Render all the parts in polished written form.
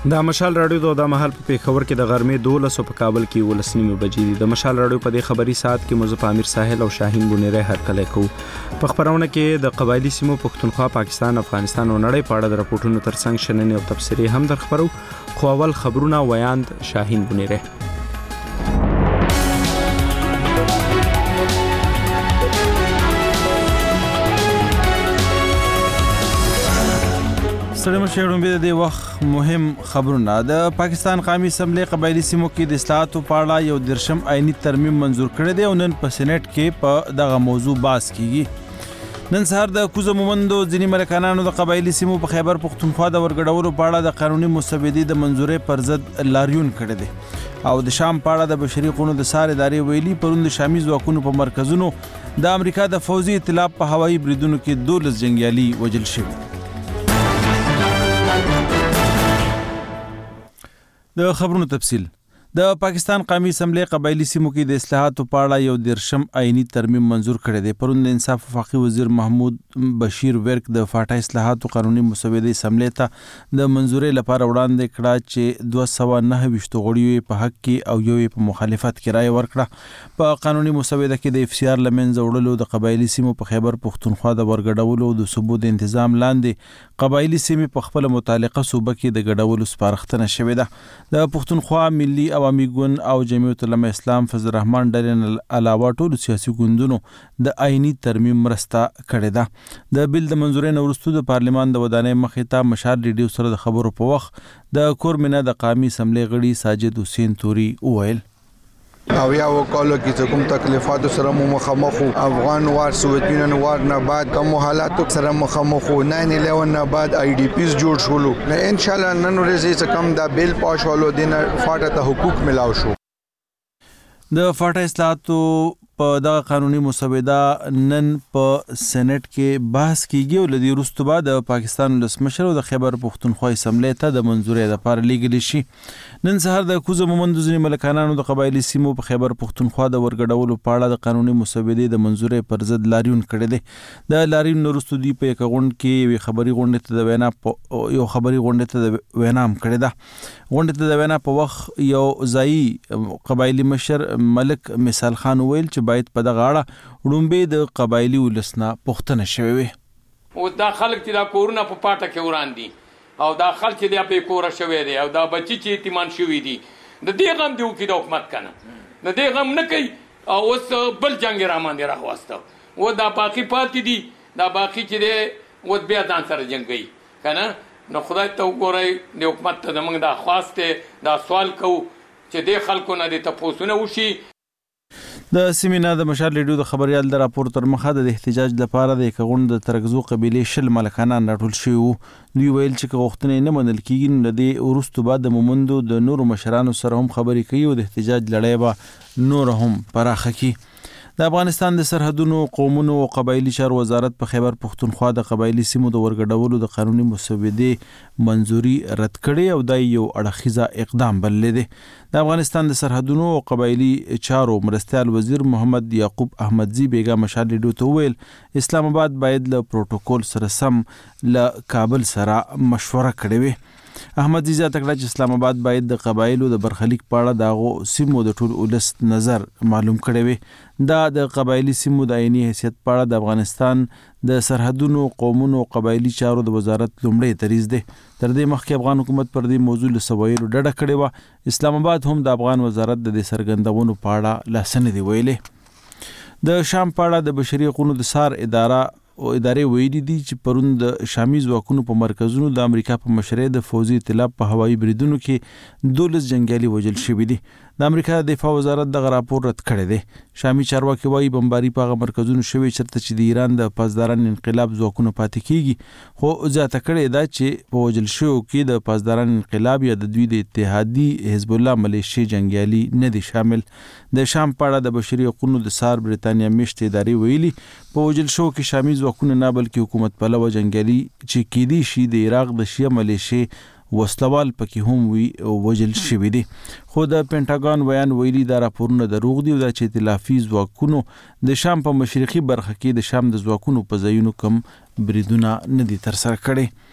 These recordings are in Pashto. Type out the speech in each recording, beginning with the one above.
د مشال راډیو د مهال په پیښور کې د غرمې 12 په کابل کې 12 بجې دي. د مشال راډیو په دې خبري ساعت کې مزه امیر ساحل او شاهین بونیره هرکلی کوو. په خبرونه کې د قبایلی سیمو پښتونخوا، پاکستان، افغانستان او نړۍ په اړه د راپورټونو ترڅنګ شننې او تبصرې هم درخبرو. خو اول خبرونه ویاند شاهین بونیره. سلام شهرون به د وخت مهم خبرونه. د پاکستان قومي اسمبلی قبایلی سیمو کې د اصلاحاتو په اړه یو درشم آئینی ترمیم منزور کړی دی او نن په سېنات کې په دغه موضوع بحث کیږي. نن سهار د کوزه مومندو ځینې ملکانانو د قبایلی سیمو په خیبر پښتونخوا د ورګډولو په اړه د قانوني مسودې د منزورې پر ضد لاریون کړی دی او د شام په اړه د بشري حقوقو د سار ادارې ویلي پرون د شامي ځواکونو په مرکزونو د امریکا د فوزي ائتلاف په هوایي بریدونو کې 12 جنگیالي وژل شوي. د خبرونو تفصیل. د پاکستان قومي اسمبلی قبایلی سیمو کې د اصلاحاتو په اړه یو درشم آئینی ترمیم منزور کړی دی. پرون د انصاف وفاقي وزیر محمود بشیر ورک د فاټا اصلاحاتو قانوني مسودې اسمبلی ته د منزورې لپاره وړاندې کړه چې 229 غړیو په حق کې او یو په مخالفت کې رائے ورکړه. په قانوني مسوده کې د افسیار لمنځه وړلو د قبایلی سیمو په خیبر پښتونخوا د ورګډولو د ثبوت تنظیم لاندې قبایلی سیمې په خپل متعلقه صوبه کې د ګډولو سپارښتنه شوې ده. د پښتونخوا ملي عوامي ګوند او جمعیت علماء اسلام فضل الرحمن ډلې علاوه ټول سیاسي ګوندونو د آئینی ترمیم مرسته کړې ده. د بل د منزورې نه وروسته د پارلمان د ودانۍ مخې ته مشال ریډیو سره د خبرو په وخت د کورمنه د قومي اسمبلی غړي ساجد حسین توري وویل او یا وکولو کې کوم تکلیفات سره مخامخ افغان وار سوویت یونین وار نه بعد کوم حالات سره مخامخ 9/11 نه بعد آی ډی پیز جوړ شولو نه ان شاء الله نن ورځې څخه کم دا بیل پاشولو دینه فاټه ته حقوق ملاو شو. د فاټا اصلاحاتو په دغه قانوني مسوده نن په سېنات کې بحث کیږي او لدی وروسته بعد د پاکستان ولسمشر او د خیبر پښتونخوا اسمبلی ته د منزورې لپاره لیږل شي. نن سهار د کوزه مومندو ځینې ملکانانو د قبایلی سیمو په خیبر پښتونخوا د ورګډولو په اړه د قانوني مسودې د منزورې پر ضد لاریون کړی دی. د لاریون وروسته دی په یک غونډه کې یو خبري غونډه ته د وینا هم کړی ده. غونډه ته د وینا په وخت یو ځایي قبایلی مشر ملک مثال خان ویل چې باید په دغه اړه وړومبې د قبایلی ولسنه پوښتنه شوې وي. او دا خلک چې دا کورونه په پاټه کې وران دي او دا خلک چې دا په کوره شوی دی او دا بچی چې یتیمان شوی دي د دې غم دی چې د حکومت کنه د دې غم نه کوي او اوس بل جنگ را باندې راوسته و دا باقی پاتې دي دا باقی چې دی و بیا ځان سره جنگي کنه. نو خدای ته وګورئ د حکومت ته موږ دا خواسته دا سوال کوو چې د خلکو نه د تپوسونه وشي. د سیمینا د مشال ریډیو د خبريال د راپور تر مخه د احتجاج لپاره د کغون د ترګزو قبيله شل ملکانان راټول شوي وو. دوی ویل چې غوښتنې نه منل کیږي نو د ورستو بعد د مومندو د نورو مشرانو سره هم خبرې کوي او د احتجاج لړۍ به نور هم پراخه کی. د افغانستان د سرحدونو قومونو او قبایلی چارو وزارت په خیبر پښتونخوا د قبایلی سیمو د ورګډولو د قانوني مسودې منزوري رد کړي او د یو اړخیزه اقدام بللی دی. د افغانستان د سرحدونو او قبایلی چارو مرستیال وزیر محمد یعقوب احمدزی بیگا مشال ریډیو ته ویل اسلام آباد باید له پروتوکول سره سم له کابل سره مشوره کړي وي. احمد زیات کړه چې اسلام آباد باید د قبایلو د برخلیک په اړه دغه سیمو د ټول ولس نظر معلوم کړي وي. دا د قبایلی سیمو د عیني حیثیت په اړه د افغانستان د سرحدونو قومونو او قبایلی چارو د وزارت لومړی دریځ دی. تر دې مخکې افغان حکومت پر دې موضوع له سوایلو ډډه کړې وه. اسلام آباد هم د افغان وزارت د دې څرګندونو په اړه لاس نه دی ویلي. د شام په اړه د بشري حقوقو د سار ادارې ویلي دي چې پرون د شامي ځواکونو په مرکزونو د امریکا په مشرۍ د فوزي ائتلاف په هوایي بریدونو کې 12 جنگیالي وژل شوي دي. د امریکا د دفاع وزارت دغه راپور رد کړی دی. شامي چارواکي وایي بمباري په هغه مرکزونو شوي چرته چې د ایران د پاسداران انقلاب ځواکونو پاتې کیږي. خو زیاته کړې ده چې په وژل شویو کې د پاسداران انقلاب یا د دوی د اتحادي حزب الله ملیشي جنگیالي نه دي شامل. د شام په اړه د بشري حقوقو د سار برتانیا میشت ادارې ویلي په وژل شو کې شامي ځواکونه نه بلکې حکومت پلوه جنگیالي چې کېدی شي د عراق د شیعه ملیشي وسلوال پکې هم وی وژل شوي دي. خو د پینټاګون بیان ویلي دا راپورونه دروغ دي او دا چې ائتلافي ځواکونو د شام په مشرقي برخه کې د شام د ځواکونو په ځایونو کم بریدونه نه دي ترسره کړي.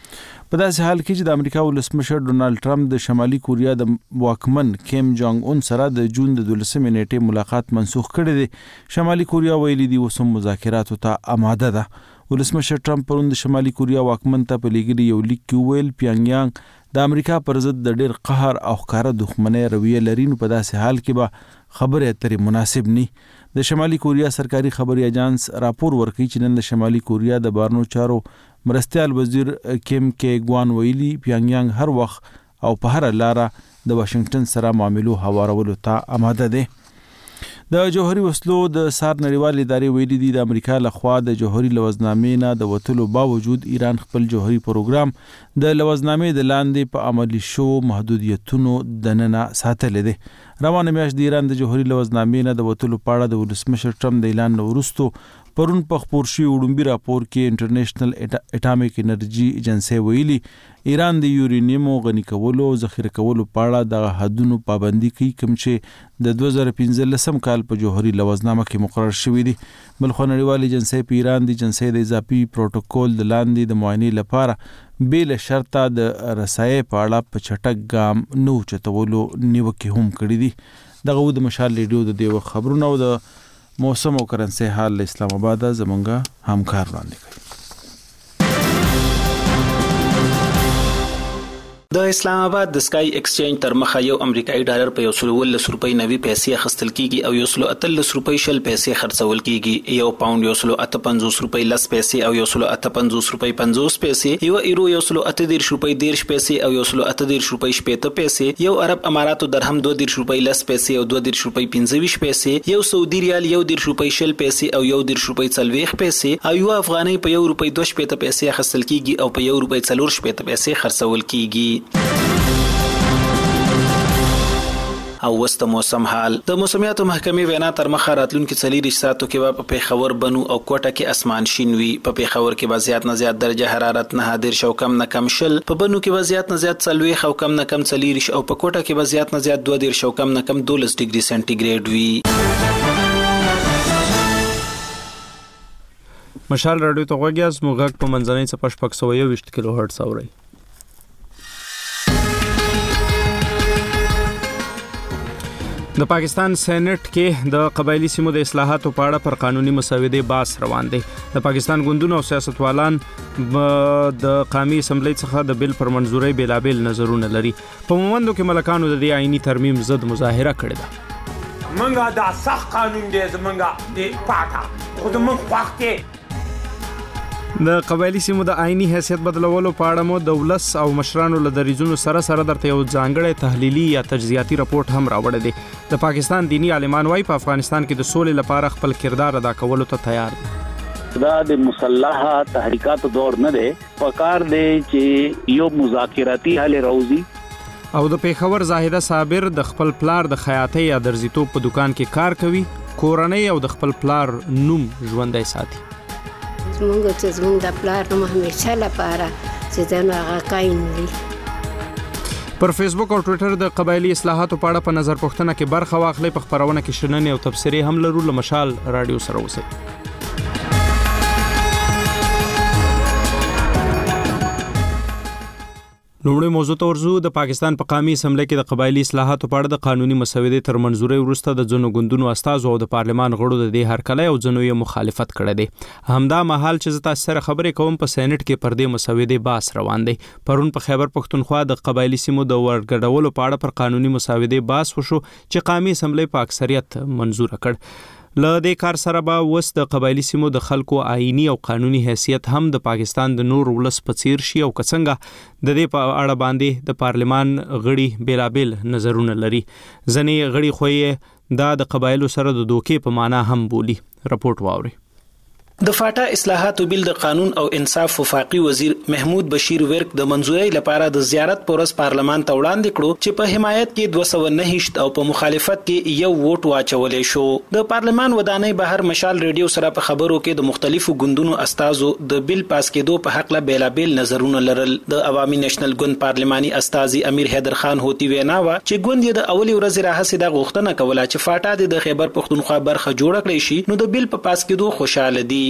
په داسې حال کې چې د امریکا ولسمشر ډونالد ټرمپ د شمالي کوریا د واکمن کیم جونګ اون سره د جون د 12 نیټې ملاقات منسوخ کړی دی. شمالي کوریا ویلي دی اوس هم مذاکراتو ته آماده ده. ولسمشر ټرمپ پرون د شمالي کوریا واکمن ته په لیږلي یو لیک کې وویل پیانګیانګ د امریکا پر ضد د ډېر قهر او ښکاره دښمنۍ رویه لري، نو په داسې حال کې به خبرې اترې مناسب ني. د شمالي کوریا سرکاري خبري اژانس راپور ورکوي چې نن د شمالي کوریا د بارنو چارو مرستیال وزیر کیم کې ګوان ویلي پیانګیانګ هر وخت او په هر لاره د واشنگټن سره معاملو هوارولو ته آماده دی. د جوهري وسلو د سار نړیوال ادارې ویلي دي د امریکا لخوا د جوهري لوزنامې نه د وتلو باوجود ایران خپل جوهري پروګرام د لوزنامې د لاندې په عملي شو محدودیتونو دننه ساتلی دی. روانه میاشت د ایران د جوهري لوزنامې نه د وتلو په اړه د ولسمشر ټرمپ د اعلان وروسته پرون په خپور شوي وړومبي راپور کې انټرنیشنل اټامیک انرژي ایجنسي ویلي ایران د یورینیم غني کولو او ذخیره کولو په اړه د حدونو پابندي کوي کوم چې د 2015 کال په جوهري لوزنامه کې مقرر شوی دی. بلخو نړیوال ایجنسي په ایران د ایجنسي د اضافي پروتوکول د لاندې د معاینې لپاره بل شرطه د رسایي په اړه په چټک ګام نو چتولو نیوکه هم کړې دي. دغه د مشال ریډیو د دیو خبرونه او د موسم او کرنسي حال اسلام آباد زمونږه همکار وړاندې کوي. د اسلام آباد د سکای ایکسچینج تر مخه یو امریکایي ډالر په 110 روپۍ نوي پیسې اخیستل کیږي او 130 روپۍ شل پیسې خرڅول کیږي. یو پاوند 158 روپۍ لس پیسې او 158 روپۍ 50 پیسې، یو ایرو 138 روپۍ 10 پیسې او 138 روپۍ 70 پیسې، یو عرب اماراتو درهم 22 روپۍ لس پیسې او 22 روپۍ 25 پیسې، یو سعودي ریال 1 روپۍ شل پیسې او 1 روپۍ 40 پیسې او یو افغانۍ په 1 روپۍ 2 پیسې اخیستل کیږي او په 1 روپۍ 4 پیسې خرڅول کیږي. او وسط موسم حال د موسمیاتو محکمې وینا تر مخه راتلونکي 40 ساعتو کې په پیښور بنو او کوټه کې اسمان شین وي. په پیښور کې به زیات نه زیات درجه حرارت 9 او کم نه کم 0، په بنو کې به زیات نه زیات 40 او کم نه کم 40 او په کوټه کې به زیات نه زیات 2 او کم نه کم 12 ډیګري سنټیګریډ وي. مشال رادیو ته غوږیاز موږ په منځنۍ صفحه 621 کیلو هرتز اوري. د پاکستان سېنات کې د قبایلی سیمو د اصلاحاتو په اړه پر قانوني مسودې بحث روان دی. د پاکستان ګوندونو او سیاستوالان د قومي اسمبلی څخه د بل پر منزوري بلابل نظرونه لري. په مومندو کې ملکانو د دې آئینی ترمیم ضد مظاهره کړې ده. منګه دا سخت قانون دی زمونږه د پاکه خو زمونږ وخت کې د قبایلی سیمو د آئینی حیثیت بدلولو په اړه مو د ولس او مشرانو له دریځونو سره درته یو ځانګړی تحلیلي یا تجزیاتي راپورټ هم راوړی دی. د پاکستان دینی عالمان وايي په افغانستان کې د سولې لپاره خپل کردار ادا کولو ته تیار دي. دا د مسلحه تحریکاتو دور نه دی، پکار دی چې یو مذاکراتي حل راوځي. او د پیښور زاهده صابر د خپل پلار د خیاطۍ یا درزیتوب په دکان کې کار کوي، کورنۍ او د خپل پلار نوم ژوندۍ ساتي. زمونږ د پلار نوم همیشه لپاره چې دا هغه قایم وي. پر فیسبوک او ټوئیټر د قبایلی اصلاحاتو په اړه په نظر پوښتنه کې برخه واخلئ. په خبرونه کې شننې او تبصرې هم لرو. له مشال رادیو سره اوسئ. لومړی موضوع ته ورځو. د پاکستان په قومي اسمبلی کې د قبایلی اصلاحاتو په اړه د قانوني مسودې تر منزوري وروسته د ځینو ګوندونو استازو او د پارلمان غړو د دې هرکلی او ځینو یې مخالفت کړی دی. همدا مهال چې زه تاسو سره خبرې کوم په سېنات کې پر دې مسودې بحث روان دی. پرون په خیبر پښتونخوا د قبایلی سیمو د ورګډولو په اړه پر قانوني مسودې بحث وشو چې قومي اسمبلی په اکثریت منزور کړ. له دې کار سره به وس د قبایلی سیمو د خلکو آئینی او قانوني حیثیت هم د پاکستان د نور ولس په څیر شي او کڅنګه د دې په اړه باندې د پارلمان غړي بلابل نظرونه لري. ځنې غړي خو دا د قبایلو سره د دوکې په معنا هم بولی. رپورټ واوري. د فاټا اصلاحاتو بیل د قانون او انصاف وفاقي وزیر محمود بشیر ورک د منزوري لپاره د زیارت پورس پارلمان ته وړاندې کړو چې په حمایت کې 209 او په مخالفت کې یو ووټ واچولې شو. د پارلمان ودانۍ بهر مشال ریډیو سره په خبرو کې د مختلفو ګوندونو استازو د بیل پاس کېدو په حق له بیلابل نظرونه لرل. د عوامي نېشنل ګوند پارلماني استازي امیر حیدر خان هوتی وینا وا چې ګوند یې د اولي ورځې راهسې د غوښتنه کوله چې فاټا د خیبر پښتونخوا برخه جوړ کړي شي، نو د بیل په پاس کېدو خوشاله دي.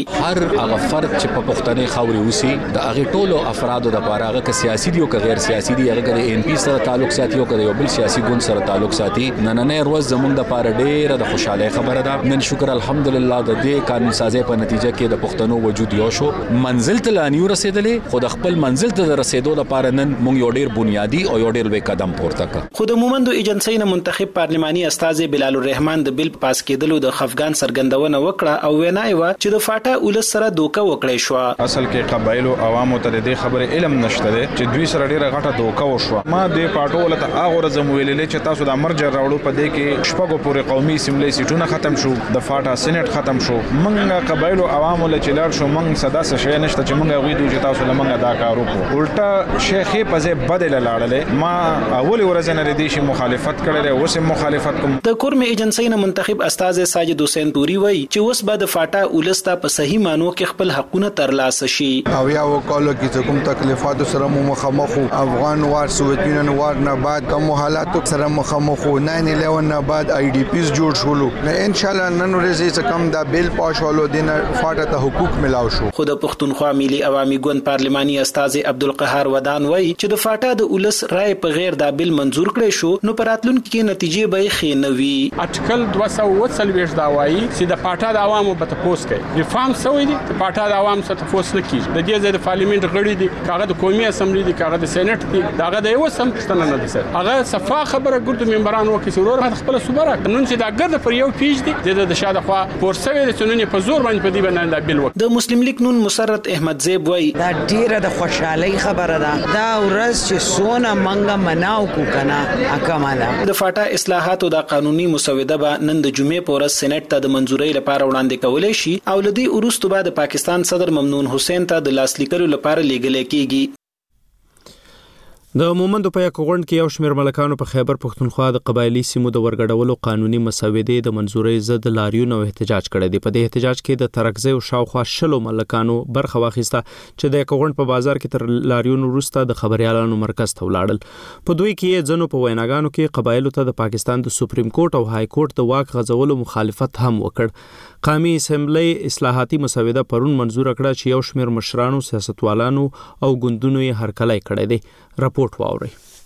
هر هغه فرد چې په پښتني خاوري وسی د هغه ټولو افرادو د لپاره هغه سیاسي دي او غیر سیاسي دي هغه د ان پی سره تعلق ساتي او یو بل سیاسي ګوند سره تعلق ساتي نن ورځ زموږ د لپاره ډېره د خوشاله خبره ده. نن شکر الحمدلله د دې قانون سازي په نتیجه کې د پښتنو وجود یو شو منزل ته لانیو رسیدلې خو د خپل منزل ته رسیدو لپاره نن موږ یو ډېر بنیادی او یو ډېر لوی قدم پورته کړ. خو د مومندو ایجنسی نه منتخب پارلماني استاد بلال الرحمن د بل پاس کېدلو د خفګان سرګندونه وکړه او وینای و چې د فاټا ولس سره دوکه وکړې شو. اصل کې قبایلو عوامو ته د خبره علم نشته چې دوی سره ډېره غټه دوکه وشو. ما د پاټو ولته هغه ورځ ویلې چې تاسو د مرجع راوړو په دې کې شپږو پورې قومي اسمبلی سیټونه ختم شو د فاټا سېنات ختم شو. موږ قبایلو عوامو له چلار شو موږ صدا څه شي نشته چې موږ غوډو چې تاسو لمنګه دا کار وکړو. الټا شیخې په ځای بدل لاړلې. ما اول ورځ نه ردی شي مخالفت کړل او سم مخالفت کوم. د کورم ایجنسی نه منتخب استاد ساجد حسین پوری وایي چې اوس به د فاټا ولستا په صحیح مانو کې خپل حقونه ترلاسه شي. او یا وکولو کې کوم تکلیفات سره مخامخ افغان وار سوویت یونین وار نه بعد کوم حالات سره مخامخ 9/11 نه بعد آی ډی پیز جوړ شول. نه ان شاء الله نن ورځ چې کوم دا بیل پاشولو دینه فاټا ته حقوق ملاو شو. خو د پښتونخوا ملي عوامي ګوند پارلماني استاد عبدالقهار ودان وایي چې د فاټا د ولس رائے په غیر دا بیل منزور کړي شو نو پراتلونکو کې نتیجې به ښې نه وي. اټکل 240 دا وایي چې د فاټا د عوامو به تاسو کوي ریفارم سوي دي د فاټا د عوامو سره تاسو نه کیږي. د دې ځای د پارلیمنت غړي دي کاغه د قومي اسمبلی دي کاغه د سېنات دي داغه د یو سم پښتنه نه دي سره هغه صفه خبره ګرد ممبران وکي سرور خپل صبره نن چې دا ګرد پر یو پیج دي د شاده خوا پورسوي د سنونی په زور باندې په دې باندې د بیل وک. د مسلم لیگ نون مسرت احمد زیب وای دا ډیره د خوشحالي خبره ده دا ورځ چې سونه منګه مناو کو کنه اکماله. د فاټا اصلاحاتو د قانوني مسوده به نن د جمعې په ورځ سېنات ته د منځورۍ لپاره وړاندې کولای شي او لدی وروسته به د پاکستان صدر ممنون حسین ته د لاس لیکلو لپاره لیږل کېږي. د مومندو په یک غونډ کې یو شمېر ملکانو په خیبر پښتونخوا د قبایلی سیمو د ورګډولو قانوني مسودې د منځورۍ ضد لاریون او احتجاج کړی دی. په دې احتجاج کې د ترکزی او شاوخوا 60 ملکانو برخه واخیسته چې د یک غونډ په بازار کې تر لاریون وروسته د خبريالانو مرکز ته ولاړل. په دوی کې ځنو په ویناګانو کې قبایلو ته د پاکستان د سپریم کورټ او های کورټ د واک غځولو مخالفت هم وکړ. قومي اسمبلی اصلاحاتي مسوده پرون منزور کړه چې یو شمېر مشرانو سیاستوالانو او ګوندونو یې هرکلی کړی دی. رپورټ واورئ.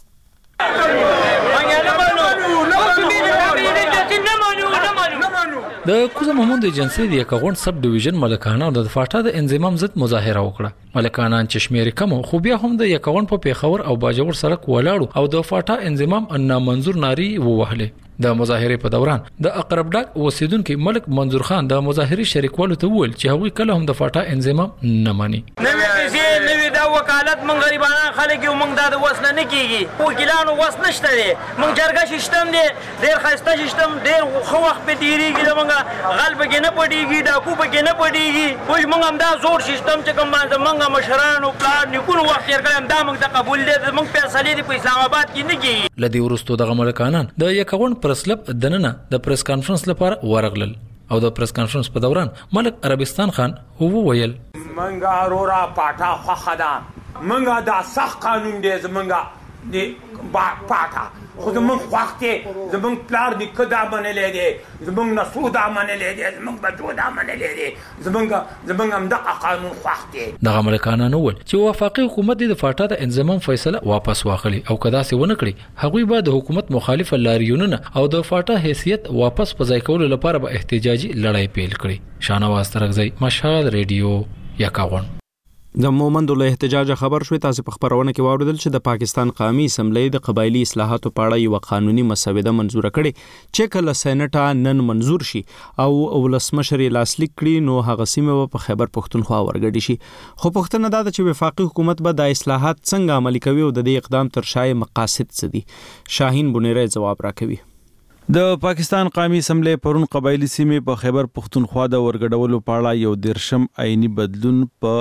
د کوزه محمود ایجنسی د یکغون سب ډیویژن ملکانو د فاټا د انضمام ضد مظاهره وکړه. ملکانان چې شمیر کم خو بیا هم د یکغون په پیښور او باجوړ سړک ولاړو او د فاټا انضمام نامنظور ناری ووهله. د مظاهره په دوران د اقرب ډاک اوسیدونکو ملک منظور خان د مظاهره شریکوالو ته ویل چې هغوی کله هم د فاټا انضمام نه مانی. نوې دا وکالت مونږ غریبانه خلک یو مونږ د وسنه نه کیږي وکیلانو وس نشته دي مونږ جرګه سیستم دي ډیر خسته سیستم ډیر خو وخت په تیریږي د مونږ غلب کې نه پډیږي دا کو په کې نه پډیږي خو مونږ هم دا زور سیستم چې کوم باندې مونږ مشرانو پلان نیکونو وخت تیر کړم دا مونږ ته قبول دي مونږ فیصله دي په اسلام آباد کې نه کیږي. لدی ورستو د ملکانان د یکغون پرسلب دننه د پریس کانفرنس لپاره ورغلل او د پریس کانفرنس په دوران ملک عربستان خان هو ویل منګه اورورا پاټا خخدا منګه دا صح قانون دی زمنګه دی پاټا خو زمونږ خوښته زمونږ پلار دی کدا منلې دی زمونږ نسودا منلې دی زمونږ بچودا منلې دی زمونږ هم د قانون خوښته د ملکانانو ول چې وفاقي حکومت د فاټا د انضمام فیصله واپس واخلي او کدا سي ونه کړي هغوی به د حکومت مخالف لاریونونه او د فاټا حیثیت واپس په ځای کولو لپاره به احتجاجي لړۍ پیل کړي. شانواز ترغزی مشهد ریډیو یکاغون. د مومندو له احتجاج خبر شوې تاسو په خبرونه کې واوریدل چې د پاکستان قومي اسمبلی د قبایلی اصلاحاتو په اړه یو قانوني مسوده منزور کړي چې کله سېنات نن منزور شي او ولسمشر لاسلیک کړي نو هغه سیمه په خیبر پښتونخوا ورګډي شي. خو پښتنه دا چې وفاقي حکومت به د اصلاحات څنګه عملي کوي او د دې اقدام تر شای مقاصد څه دي. شاهین بنيره جواب راکوي. د پاکستان قومي اسمبلی پرون قبایلی سیمې په خیبر پښتونخوا د ورګډولو په اړه یو درشم عیني بدلون په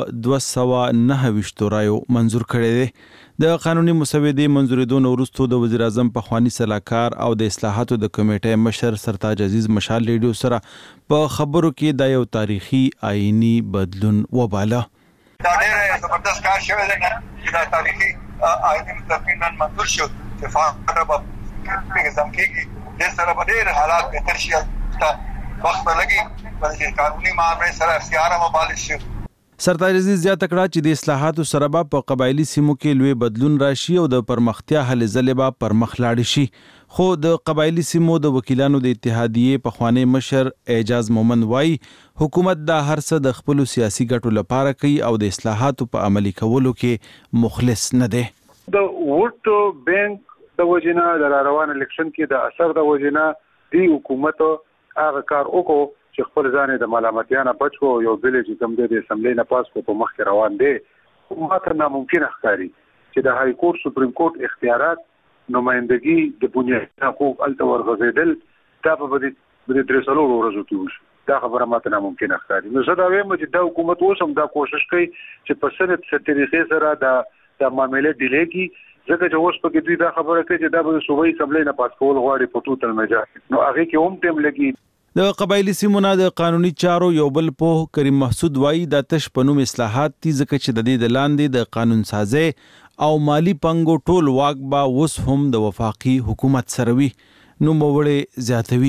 229 رایو منزور کړی دی. د قانوني مسودې منزورېدو وروسته د وزیر اعظم پخوانی سلاکار او د اصلاحاتو د کمیټې مشر سرتاج عزیز مشال ریډیو سره په خبرو کې د یو تاریخي عیني بدلون وباله. دا ډېر زبردست کار شوی دی چې دا تاریخي عیني بدلون منزور شو چې فارغ به پیغام کېږي د سره په ډېر حالات بهتر شي وخت لګي چې قانوني معاملې سره اختیار مبالغ شي. سرتاج عزیز زیاته کړه چې د اصلاحاتو سره به په قبایلی سیمو کې لوی بدلون راشي او د پرمختیا هلې ځلې به پرمخ لاړ شي. خو د قبایلی سیمو د وکیلانو د اتحادیې پخوانی مشر اعجاز مومند وایي حکومت دا هر څه د خپل سیاسي ګټو لپاره کوي او د اصلاحاتو په عملي کولو کې مخلص نه دی. د ووټ بانک د وجنه د روان الیکشن کې د اثر د وجنه دی حکومت هغه کار وکړو چې خپل ځان د ملامتیانه بچو یو بل چې کوم د اسمبلی نه پاس کو په مخ کې روان دي. ماته ناممکن ښکاري چې د های کورټ سپریم کورټ اختیارات نمائندګي د بنیادي حقوق الته ورغځیدل دا په دې درسلو ورځو کې وشي. دا خبره ماته ناممکن ښکاري. نو زه دا وایم چې د حکومت اوسم دا کوشش کوي چې په سنت طریقې سره د معاملې ډیلی کی ځکه چې اوس په کې دوی دا خبره کوي چې دا به صوبایي اسمبلی نه پاس کول غواړي په ټوټل مجال. نو هغه کې هم ټیم لګي. د قبایلی سیمو نه د قانوني چارو یو بل په کریم محسود وایي د تش پنوم اصلاحات دي ځکه چې د دې د لاندې د قانون سازي او مالی پنګو ټول واک با وس هم د وفاقي حکومت سره وي. نو موړې زیاتوي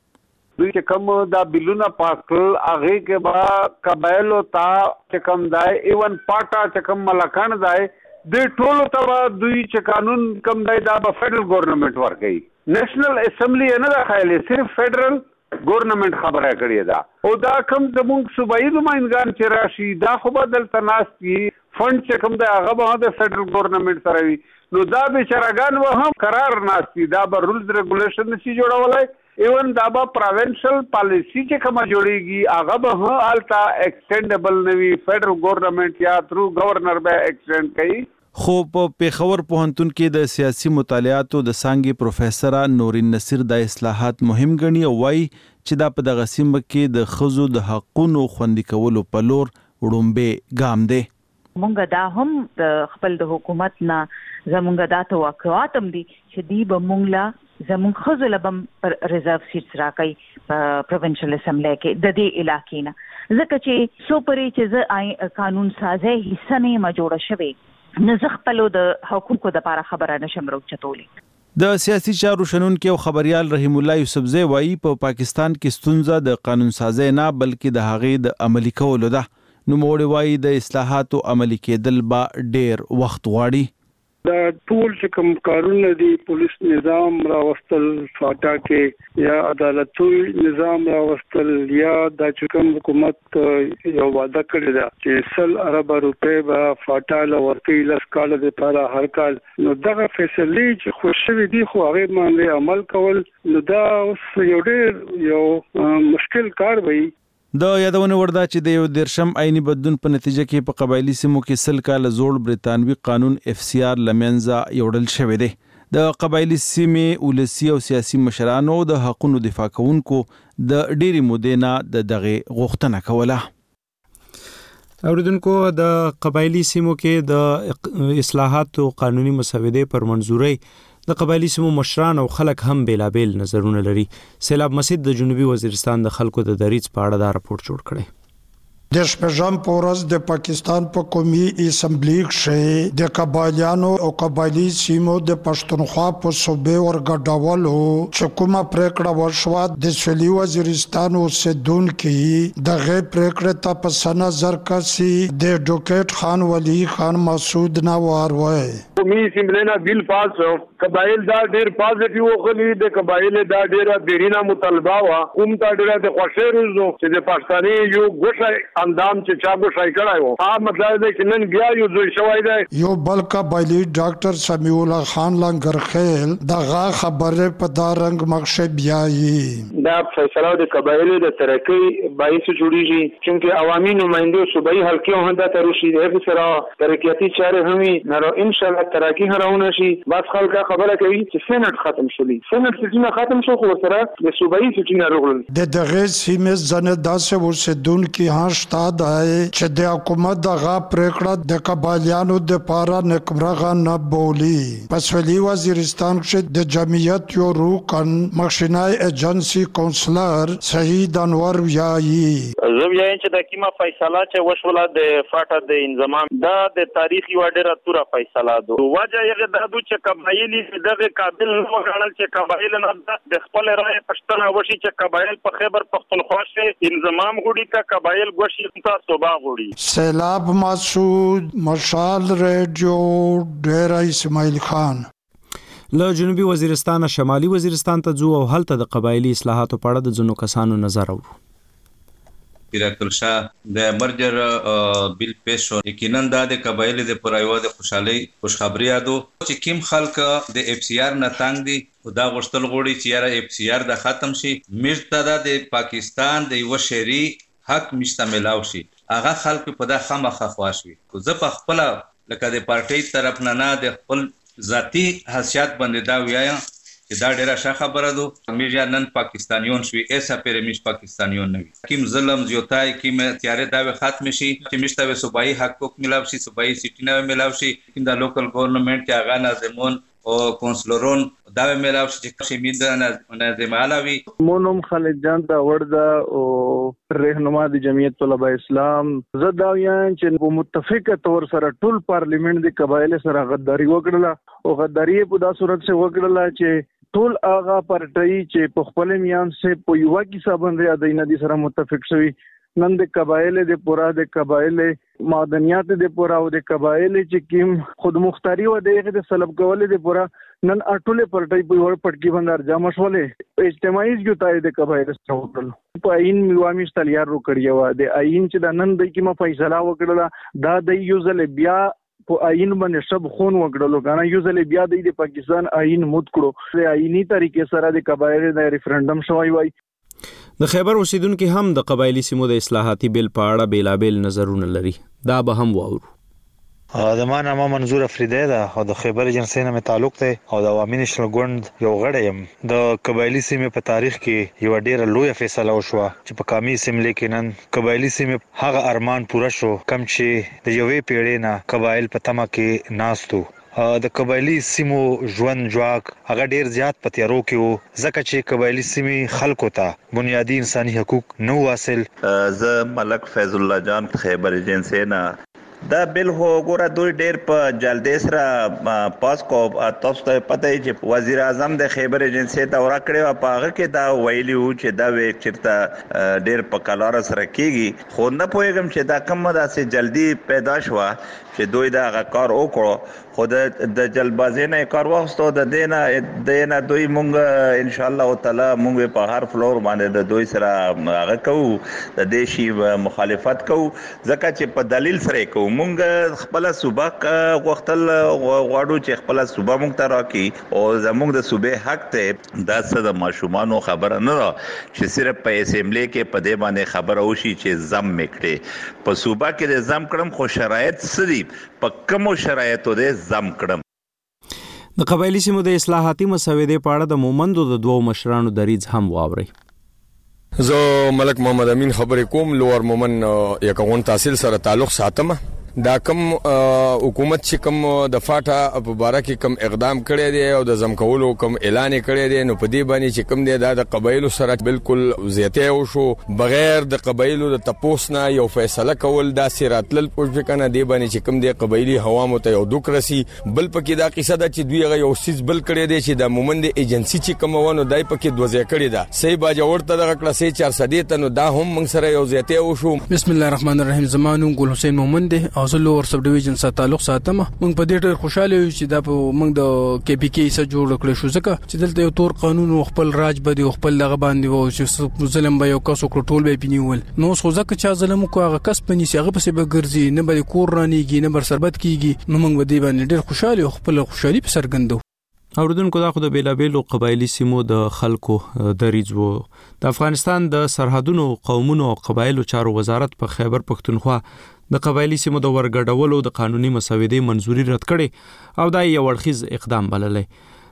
دوی چې کوم دا بلونه پاس کړل هغه کې با قبایلو ته چې کوم دای ایون پاټا چې کوم ملکان دای د ټولو ته دوی چې قانون کوم دای دا به فدرل ګورنمنت ورکړي. نېشنل اسمبلی نه دا خایله صرف فدرل ګورنمنت خبره کړې ده او دا کوم د موږ صوبایي نمائندګان چې راشي دا خو به دلته ناستي فند چې کوم د هغه به د فدرل ګورنمنت سره وي. نو دا بیچارهګان به هم قرار ناستي دا به رولز ریګولیشن نشي جوړولای. ایون دا به پروینشل پالیسی چې کومه جوړیږي هغه به هم التا ایکسټینډبل نوي فدرل ګورنمنت یا تھرو گورنر به ایکسټینډ کوي. خو په پیښور پوهنتون کې د سیاسي مطالعاتو د څانګې پروفیسور نورین نصیر د اصلاحات مهم ګڼي او وایي چې دا په دغه سیمه کې د ښځو د حقونو خوندي کولو په لور وړومبی ګام دی. مونږ دا هم د خپل د حکومت نه زمونږ دا توقعات هم دي چې دی به مونږ لا زمونږ ښځو له به ریزرو سیټس راکوي په پروینشل اسمبلی کې د دې علاقې نه ځکه چې څو پرې چې زه قانون سازۍ حصه نه یم جوړه شوې نه زه خپلو د حقوقو دپاره خبره نشم راوچتولی. د سیاسي چارو شنونکي او خبريال رحیم الله یوسفزی وایي په پاکستان کې ستونزه د قانون سازۍ نه بلکې د هغې د عملي کولو ده. نوموړی وایي د اصلاحاتو عملي کېدل به ډېر وخت غواړي. دا ټول چې کوم کارونه دي پولیس نظام راوستل فاټا کې یا عدالتي نظام راوستل یا د چکم حکومت یو وعده کړی دا چې 100 ارب روپے به فاټا لورکې لس کال لپاره هر کال. نو دغه فیصله چې خوشوي دي خو هغه باندې عمل کول نو دا یو ډېر مشکل کار وي. د یادونه وردا چې د یو درشم عیني بدلون په نتیجه کې په قبایلی سیمو کې 100 کال زوړ برتانوي قانون FCR لمنځه یوړل شوی دی. د قبایلی سیمې ولسی او سیاسي مشرانو د حقوقو دفاع کوونکو د ډېری مودې نه دغه غوښتنه کوله. اوریدونکو د قبایلی سیمو کې د اصلاحاتو قانوني مسودې پر منزوري د قبایلی سیمو مشران او خلک هم بیلابیل نظرونه لري. سیلاب مسجد د جنوبي وزیرستان د خلکو د دریځ په اړه دا راپور جوړ کړی. د شپږم پورز د پاکستان په قومي اسمبلی کې د قبایلیانو او قبایلی سیمو د پښتونخوا په صوبې ورګډولو چې کومه پریکړه وشوه د سویلي وزیرستان اوسیدونکو دغه پریکړه ته په نظر کې د ډوکټ خان ولی خان مسعود نوار وای. قومي اسمبلی نه بیل پاس قبایل دا ډیر پازیټیو غلي د قبایل دا ډیر بیرینه مطالبه وا کوم تا ډیر د خوشی روزو چې د پښتاني یو ګوښه اندام چې چا ګوښه کړای وو هغه مطلب دی چې نن بیا یو ځای شوی دی. یو بل قبایلی ډاکټر سمیع الله خان لنګرخیل دغه خبره په دا رنګ مخشه بیايي دا فیصله د قبایل د ترقی باعث جوړیږي چې عوامي نمائندو صوبایي حلقې هم د ترشي د سره ترقیاتی چارې هم نو ان شاء الله ترقی هرونه شي. بس خلک خبره کوي چې سېنات ختم شولي سېنات سټینه ختم شو خو سره د صوبایي سټینه راغلل. د دغه سیمې ځنه داسې ورسېدونکي هاشتاد آئے چې د حکومت دغه پریکړه د قبایلیانو د پاره نکمرغه نه بولی. په سویلي وزیرستان کې د جمعیت یو رکن مخشنای ایجنسی کونسلر سعید انور ویایي زه وایم چې د کیمه فیصله چې وشوله د فاټا د انضمام دا د تاریخي وړه توره فیصله ده. وجه یې د دوه چې قبایلی چې دغه قابل نه وګڼل چې قبایل نه د خپل رائے پښتنه وشي چې قبایل په خیبر پختونخوا کې انضمام غوړي کا قبایل غوشي ته صوبا غوړي. سیلاب مسعود، مشال ریډیو، ډیره اسماعیل خان. له جنوبي وزیرستان شمالي وزیرستان ته ځو او هلته د قبایلی اصلاحاتو په اړه د ځینو کسانو نظر اورو. پیراکل شاه د مرجر بیل پیش شو. یقینا د قبایل د پرایو د خوشخبری یادو چې کیم خلک د اف سی آر نه تنگ دي او دا غوښتل غوړي چې یاره اف سی آر د ختم شي، مرته د پاکستان د یو شهري حق مشتملاو شي، هغه خلک په د خامخه خواشوي. کو زه په خپل لکه د پارټي طرف نه د خپل ذاتی حیثیت باندې دا ویایم چې دا ډیره ښه خبره ده. میجا نن پاکستانیون شوي ایسا پیرمیش پاکستانیون نه وي. کیم ظلم زیاتای کیم تیارې دا ختم شي چې مشته صوبایي حقوق ملاو شي، صوبایي سیټی نه ملاو شي، کیم دا لوکل ګورنمنت چې هغه ناظمون او کونسلرون دا ملاو شي چې شمید ناظم علاوي. مونم خالد جان دا وردا او رهنما د جمعیت طلبه اسلام زداویان چې په متفقه تور سره ټول پارلیمنت د قبایل سره غداری وکړه او غداری په دا صورت سره وکړه چې ټول هغه پارټي چې په خپل میان سه په یو کې سبند ادینه دي سره متفق شوي. نن د قبایل د پورا د قبایل معدنیات د پورا او د قبایل چې کیم خود مختاری و دغه د سلب کول د پورا نن اټوله پرټي په ور پټکی باندې جامه شولې اجتماعي جوتای د قبایل سره وکړل په عین میوامي تلیار رو کړیو د عین چې د نن د کیمه فیصله وکړه دا د یوزل بیا په عین باندې شب خون وکړلو کنه یوزل بیا د پاکستان عین مد کړو د عینی طریقې سره د قبایل د ریفرندم شوی وای. د خیبر اوسیدونکو هم د قبایلی سیمو د اصلاحاتي بیل په اړه بیلابیل نظرونه لري. دا به هم واورو. د ما نامه منظور افریدی ده او د خیبر ایجنسی نه تعلق دی او د عوامي نېشنل ګوند یو غړی یم. د قبایلی سیمې په تاریخ کې یو ډیره لویه فیصله وشوه چې په قومي اسمبلی کې نن قبایلی سیمې هغه ارمان پوره شو کم چې د یوې پیړۍ نه قبایل په تمه کې ناستو. د قبایلی سیمو ژوند جواک هغه ډیر زیات په تیارو کې وو ځکه چې قبایلی سیمې خلکو ته بنیادی انساني حقوق نه واصل. زه ملک فیض الله جان خیبر ایجنسی نه دا بل هو ګوره دوی ډیر په جلدی سره پاس کو. تاسو ته پته چې وزیر اعظم د خیبر ایجنسی ته ورکړی په هغه کې دا ویلی وو چې دا وې چرته ډیر په کلار سره کیږي خو نه پوهیږم چې دا کوم داسې جلدی پیدا شوه چې دوی دا کار وکړو خو د جلبازي نه کار واخستو د دینه دوی مونږ ان شاء الله تعالی مونږ په هر فلور باندې د دوی سره هغه کوو د دیشي مخالفت کوو ځکه چې په دلیل سره کوو. مونږ خپل صوبه وختل غواړو چې خپل صوبه مونږ ته راکې او زمونږ د صوبې حق ته دا څه د ماشومانو خبره نه ده چې صرف په اسمبلی کې په دې باندې خبره وشي چې زم میکړي په صوبه کې د زم کړم خو شرایط سړي په کومو شرایطو دې زم کړم. د قبایلی سیمو د اصلاحاتي مسودې په اړه د مومندو د دوو مشرانو دریځ هم واوري. زه ملک محمد امین خبرې کوم. لوړ مومن یکغون تحصیل سره تعلق ساتم. دا کم حکومت چې کم د فاټا په باره کې کم اقدام کړی دی او د زم کولو کم اعلان کړی دی نو په دې باندې چې کم دی دا د قبایلو سره بالکل زیاته وشو بغیر د قبایلو د تپوس نه یو فیصله کول دا سراتل پوښ کنه دی باندې چې کم دی قبایلی هوامو ته یو دوک رسی. بل پکې دا قصه ده چې دوی هغه یو سیس بل کړی دی چې د مومند ایجنسی چې کوم ونه دای پکې دوزه کړی دا صحیح باجوړ ته دغه کلاسې 400 ته نو دا هم موږ سره یو زیاته وشو. بسم الله الرحمن الرحیم. زمانو ګل حسین مومند او زلور سب ډیویژن سره تعلق ساتم. موږ په دې ډېر خوشاله یو چې دا په موږ د کې پی کې سره جوړ کړل شو ځکه چې دلته یو تور قانون او خپل راج بده او خپل لغه باندې وو چې ظلم به یو کس وکړ ټول به پینیول نو خو ځکه چې ظلم کو هغه کس پني هغه پسې به ګرځي نه به کور رانیږي نه بر سربت کیږي نو موږ به دې باندې ډېر خوشاله او خپل خوشالي په سرګندو. اوردونکو دا خو د بیلابیلو قبایلی سیمو د خلکو دریځ وو. د افغانستان د سرحدونو قومونو او قبایلو چارو وزارت په خیبر پښتونخوا د قبایلی سیمو د ورګډولو د قانوني مسودې منزوري رد کړي او دا یو اړخیز اقدام بللی.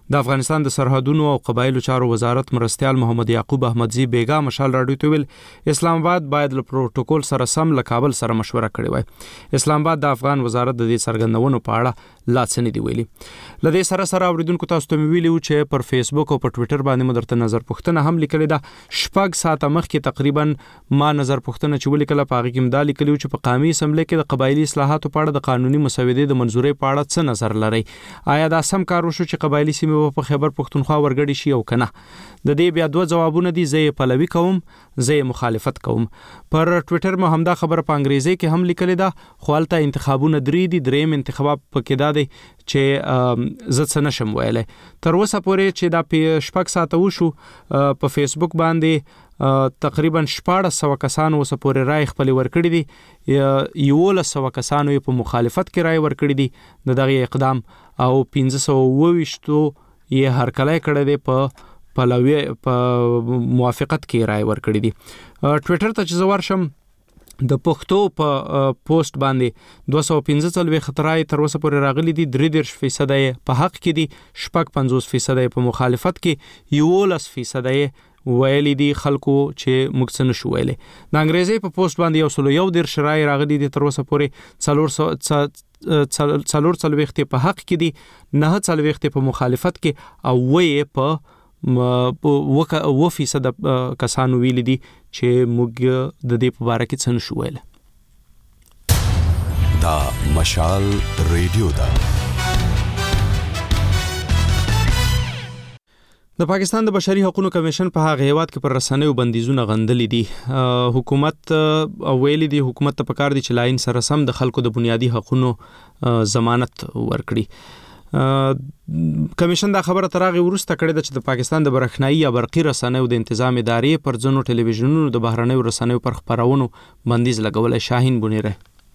د افغانستان د سرحدونو او قبایلو چارو وزارت مرستيال محمد یعقوب احمدزی بیگا مشال راډیو ته ویل اسلام آباد باید له پروتوکول سره سم له کابل سره مشوره کړې وای. اسلام آباد د افغان وزارت د دې څرګندونو په اړه لا څه نه دی ویلي. لدې سره اوریدونکو تاسو ته ویلو چې پر فیسبوک او پر ټوئیټر باندې مدرته نظر پوښتنه هم لیکلې ده. شپږ ساعته مخکې تقریبا ما نظر پوښتنه چې ولیکله په هغه کې مدالي کلیو چې په قومي اسمبلی کې د قبایلی اصلاحاتو په اړه د قانوني مسودې د منزورۍ په اړه څه نظر لري. آیا دا سم کار وشو چې قبایلی سیمې په خیبر پښتونخوا ورګړي شي او کنه؟ د دې بیا دوه جوابونه دي، زه پلوي کوم، زه مخالفت کوم. پر ټوئیټر مې همدا خبره په انګریزي کې هم لیکلې ده، خو هلته انتخابونه درې دي، دریم انتخاب پکې دا دی چې زه څه نشم ویلی. تر اوسه پورې چې دا شپږ ساعته وشو په فیسبوک باندې تقریبا 1400 کسانو اوسه پورې رای خپل ورکړي دي، 1100 کسانو په مخالفت کې رای ورکړي دي د دغه اقدام، او 1520 یې هرکلی کړی دی په موافقت کې رای ورکړي دي. ټوئیټر ته چې زه ورشم د پښتو په پوسټ باندې 245 خطرای تر اوسه پورې راغلي دي، 33% یې په حق کې دي، 55% یې په مخالفت کې، 11% ویلي دي خلکو چې موږ څه نشو ویلي. د انګریزي په پوسټ باندې 111 شرای راغلي دي تر اوسه پورې، 440 په حق کې دي، 49 په مخالفت کې، او وې په 2% کسانو ویلي دي چې موږ د دې په اړه کې څه نشو ویلي. دا مشال ریډیو دا د پاکستان د بشري حقوقو کمیشن په هغه هیواد کې پر رسنیو بندیزونه غندلې دي. حکومت ویلي دي حکومت ته پکار دي چې لاین سره سم د خلکو د بنیادی حقوقو ضمانت ورکړي. کمیشن دا خبره ترغه ورسته کړې ده چې د پاکستان د برېښنایي یا برقي رسنیو د تنظیم ادارې پر ځینو ټلویزیونونو د بهرنیو رسنیو پر خبرونو بندیز لګولای. شاهین بونیره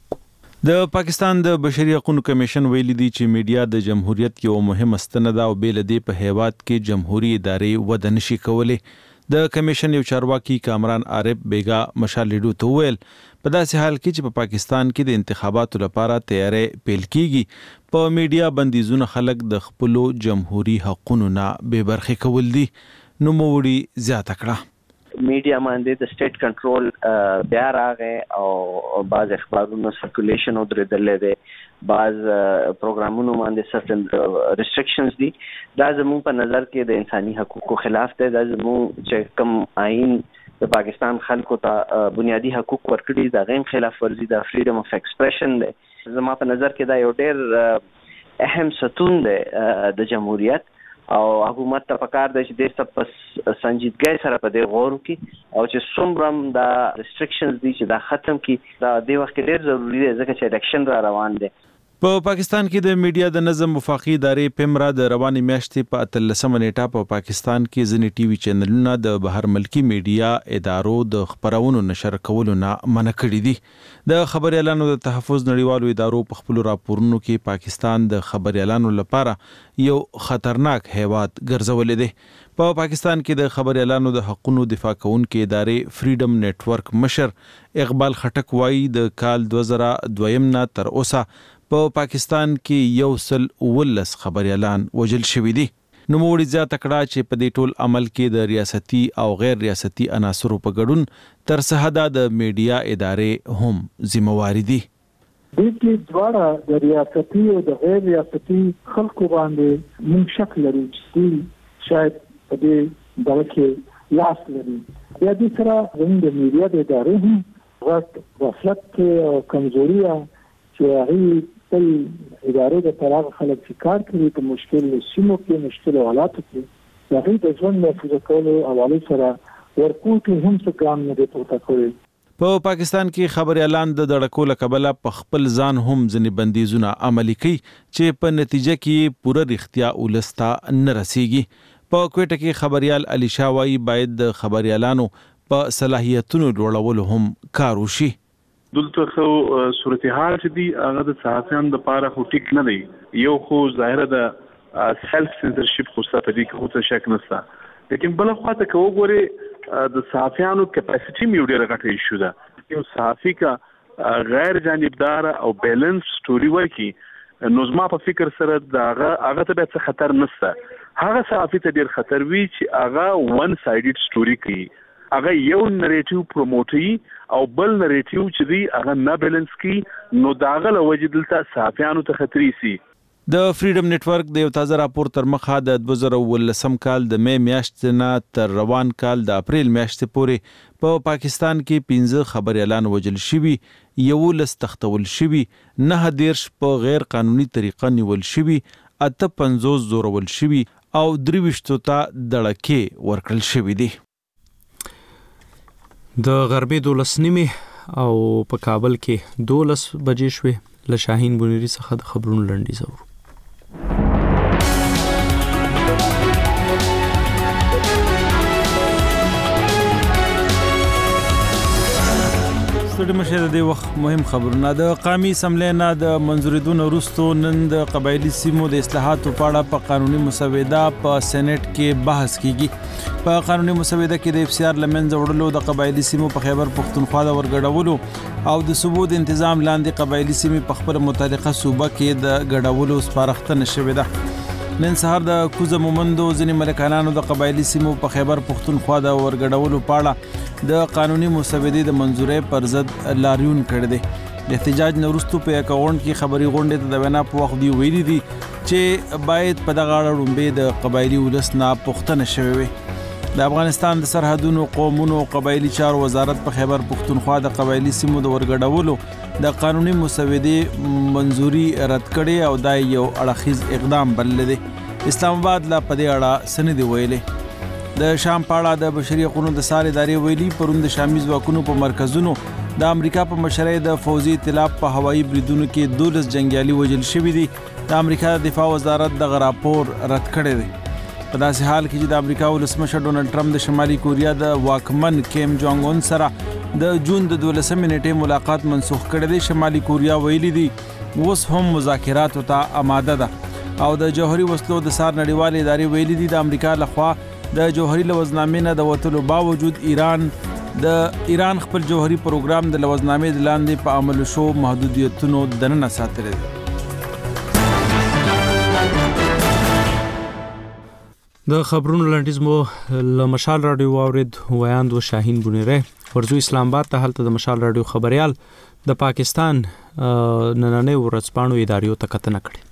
د پاکستان د بشري حقوقو کمیشن ویلي دی چې میډیا د جمهوریت یو مهم ستنه ده او بیل دی په هیواد کې جمهوریت ادارې ود نشي کولای. د کمیشن یو چارواکي کامران عارف بیگا مشال ریډیو ته ویل په داسې حال کې چې په پاکستان کې د انتخاباتو لپاره تیاری پیل کیږي، په میډیا بندیزونه خلک د خپل جمهوریت حقوقو نه بے برخې کول دي. نو موړي زیاته کړه میډیا باندې د سټیټ کنټرول بیا راغی او بعض اخبارونو سرکولیشن او درېدلې ده، بعض پروګرامونو باندې سرټن ریسټریکشنز دي. دا زموږ په نظر کې د انساني حقوقو خلاف ده. دا زموږ چې کوم آئین د پاکستان خلکو ته بنیادی حقوق ورکړي دا غیم خلاف ورزي د فریډم اف ایکسپریشن ده. زما په نظر کې دا یو ډېر اهم ستون ده د جمهوریت، او حکومت ته پکار دی چې د سب سنجیدګۍ سره په دې غور وکړي او چې څومره دا ریسټریکشنز دي چې دا ختم کړي. دا د وخت کې ډېر ضروری دی ځکه چې الیکشن را روان دی. په پاکستان کې د میډیا د نظم وفاقي ادارې پیمرا د روانې میاشتې په 13 نیټه په پاکستان کې ځینې ټي وي چینلونه د بهر ملکی میډیا ادارو د خبرونو نشر کولو نه منع کړي دي. د خبريالانو د تحفظ نړیوالو ادارو په خپل راپورونو کې پاکستان د خبريالانو لپاره یو خطرناک هیواد ګرځولې دی. په پاکستان کې د خبريالانو د حقوقو دفاع کوونکې ادارې فریډم نتورک مشر اقبال خټک وایي د کال 2002 نه تر اوسه په پاکستان کې 119 خبريالان وژل شوي دي. نو موړي زیاته کړه چې په دې ټول عمل کې د ریاستي او غیر ریاستي عناصرو په ګډون تر سهدا د میډیا ادارې هم ذمہواری دي. دې کې دواړه د ریاستي او د غیر ریاستي خلکو باندې موږ شک لرو چې شاید په دې ډول کې لاس لري. یا دې سره د میډیا د ادارې هم غفلت او کمزوري چې هغه خپل ادارې د طرف خلک چې کار کوي په مشکل سیمو کې مشکل حالاتو کې هغه د ژوند محفوظ کولو حواله سره ورکوټ هم څه ګام نه دی پورته کوي. په پاکستان کې خبريالان د دړکو لکبله په خپل ځان هم ځنې بندیزونه عملي کوي چې په نتیجه کې پوره رښتیا ولستا نه رسیږي. په کوټه کې خبريال علي شاوای باید د خبريالانو په صلاحیتونو لوړولو هم کار وشي. دلته خو صورتحال چې دی هغه د صحافیانو لپاره خو ټیک نه دی. یو خو ظاهره د سیلف سنسرشپ خو څه په دې کې خو شک نشته، لیکن بل خو ته کوو ګوري د صحافیانو کیپاسټي مې ډېره غټه ایشو ده. یو صحافي کا غیر جانبدار او بیلنس سټوري ورکي نو زما په فکر سره دا هغه ته به څه خطر نشته. هغه صحافي ته ډیر خطر وی چې هغه ون سایډډ سټوري کوي، هغه یو نریټیو پروموټي او بل نریټیو چې دی هغه نه بیلانس کی، نو داغه لوجه دلته صحافیانو ته خطرې سي. د فریډم نتورک د یو تازه راپور تر مخه د 2019 کال د می میاشتې نه تر روان کال د اپریل میاشتې پورې په پاکستان کې 15 خبريالان وژل شوي، 11 تختول شوي، 9 په غیر قانوني طریقه نیول شوي، 58 زورول شوي او 23 ته دړکې ورکړل شوي دي. د غربي 12 او په کابل کې 12 بجې شوې. له شاهین بونیری څخه د خبرونو لنډیز اورو. ستړي مشه د وخت مهم خبرونه. د قومي اسمبلی نه د منځوریدون وروسته نن د قبایلی سیمو د اصلاحاتو په اړه په قانوني مسوده په سېنات کې بحث کیږي. په قانوني مسوده کې د افسیار لمنځه وړلو، د قبایلی سیمو په خیبر پښتونخوا د ورګډولو او د صوبو د تنظیم لاندې قبایلی سیمې په خپل متعلقه صوبه کې د ګډولو سپارښتنه شوې ده. نن سهار د کوزه مومندو ځینې ملکانانو د قبایلی سیمو په خیبر پښتونخوا د ورګډولو په اړه د قانوني مسودې د منځورۍ پر ضد لاریون کړی دی. د احتجاج نه وروسته په یک غونډه کې خبري غونډې ته د وینا په وخت دی ویلي دي چې باید په دغه اړه لومړی د قبایلی ولس نه پوښتنه شوې وي. د افغانستان د سرحدونو، قومونو او قبایلی چارو وزارت په خیبر پښتونخوا د قبایلی سیمو د ورګډولو د قانوني مسودې منځوري رد کړي او دا یو اړخیز اقدام بللی دی. اسلام آباد لا په دې اړه څه نه دی ویلي. د شام په اړه د بشري حقوقو د ساري ادارې ویلي پرون د شامي ځواکونو په مرکزونو د امریکا په مشرۍ د فوزي ائتلاف په هوایي بریدونو کې 12 جنگیالي وژل شوي دي. د امریکا د دفاع وزارت دغه راپور رد کړی دی. په داسې حال کې چې د امریکا ولسمشر ډونالد ټرمپ د شمالي کوریا د واکمن کیم جونګ اون سره د جون د 12 نیټې ملاقات منسوخ کړی دی. شمالي کوریا ویلي دي اوس هم مذاکراتو ته آماده ده او د جوهري وسلو د سار نړیوال ادارې ویلي دي د امریکا لخوا د جوهري لوزنامې نه د وتلو باوجود ایران خپل جوهري پروګرام د لوزنامې د لاندې په عمل شو محدودیتونو دننه ساتلی دی. د خبرونو لنډیز مو له مشال رادیو واورید. ویاند و شاهین بونیری ورزو اسلام آباد ته هلته د مشال رادیو خبريال د پاکستان نننې ورځپاڼو ادارو ته کتنه کړې.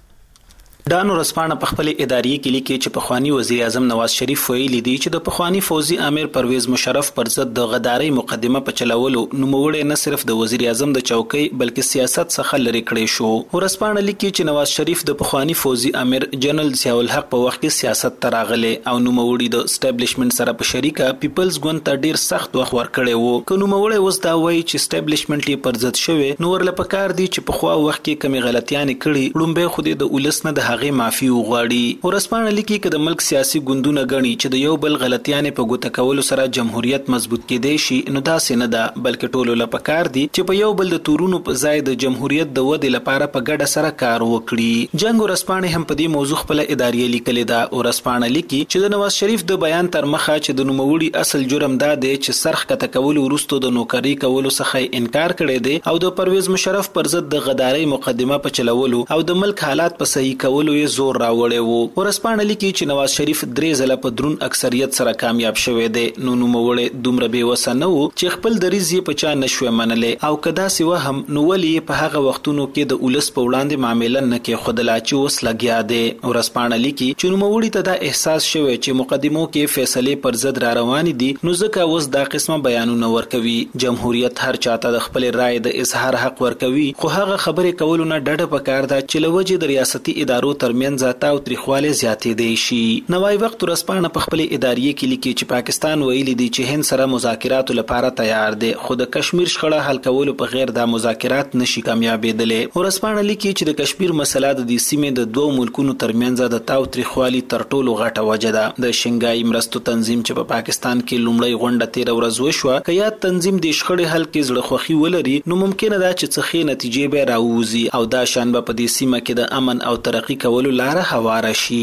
دانو رسپانه په خپل اداري کې لیکي چې پخوانی وزیر اعظم نواز شریف ویلي دی چې د پخوانی فوزي امیر پرویز مشرف پر ضد د غداري مقدمه په چلولو نوموړی نه صرف د وزیر اعظم د چوکۍ بلکې سیاست څخه لري کړی شو. ورسپانه لیکي چې نواز شریف د پخوانی فوزي امیر جنرال ضیاء الحق په وخت کې سیاست تراغله او نوموړی د اسټابلیشمنت سره په شریکه پیپلز ګوند ته ډیر سخت وخت ورکړی وو. که نوموړی اوس دا وایي چې اسټابلیشمنت یې پر ضد شوی نو ورله پکار دی چې په خوا وخت کې کمی غلطیاں کړي لومبه خو د ولس نه د هغه معافي وغواړي. ورسپانه لیکي چې د ملک سیاسي ګوندونه غني چې د یو بل غلطیاں په ګوته کولو سره جمهوریت مضبوط کېدای شي نو دا څه نه ده بلکې ټولو لپاره دي چې په یو بل د تورونو په ځای د جمهوریت د ودې لپاره په ګډه سره کار وکړي. جنگ ورسپانه هم په دې موضوع خپل اداري لیکل ده. ورسپانه لیکي چې د نواز شریف د بیان تر مخه چې د نوموړي اصل جرم دا دی چې سرخ کته کول ورستو د نوکری کولو څخه انکار کړی دی او د پرویز مشرف پر ضد د غداري مقدمه په چلولو او د ملک حالات په صحیح کولو یې زور راوړی وو. ورسپانه لیکي چې نواز شریف درې ځله په درون اکثریت سره کامیاب شوی دی. نوموړی دومره بې وسه نه وو چې خپل دریځ یې په چا نشوي منلې او کدا سیوه هم نو ولې په هغه وختونو کې د ولس په وړاندې معاملې نه کې خودلا چې اوس لګیا دی. ورسپانه لیکي چې نوموړی ته دا احساس شوی چې مقدمو کې فیصله پر ضد را روان دي نو ځکه اوس دا قسمه بیانونه ورکوي. جمهوریت هر چاته د خپل رائے د اظهار حق ورکوي خو هغه خبرې کولو نه ډډه پکار ده چې لوجه د ریاستي ادارو ترمنځ ذاته او تریخواله زیاتې دی شي. نوای وخت ورسپانه په خپل اداري کې لیکي چې پاکستان ویلي دی چې هند سره مذاکراتو لپاره تیار دی خو د کشمیر شخړه حل کولو په غیر د مذاکرات نشي کامیابېدلې. ورسپانه لیکي چې د کشمیر مسله د دې سیمې د دوه ملکونو ترمنځ د تاو تریخوالي تر ټولو غټه وجه ده. د شنګای مرستو تنظیم چې په پاکستان کې لومړی غونډه 13 ورځ وشوه کیا تنظیم د شخړې حل کې زړه خوخي ولري نو ممکن ده چې څه ښه نتیجې به راوځي او دا شان په دې سیمه کې د امن او ترقی کولو لار هواره شي.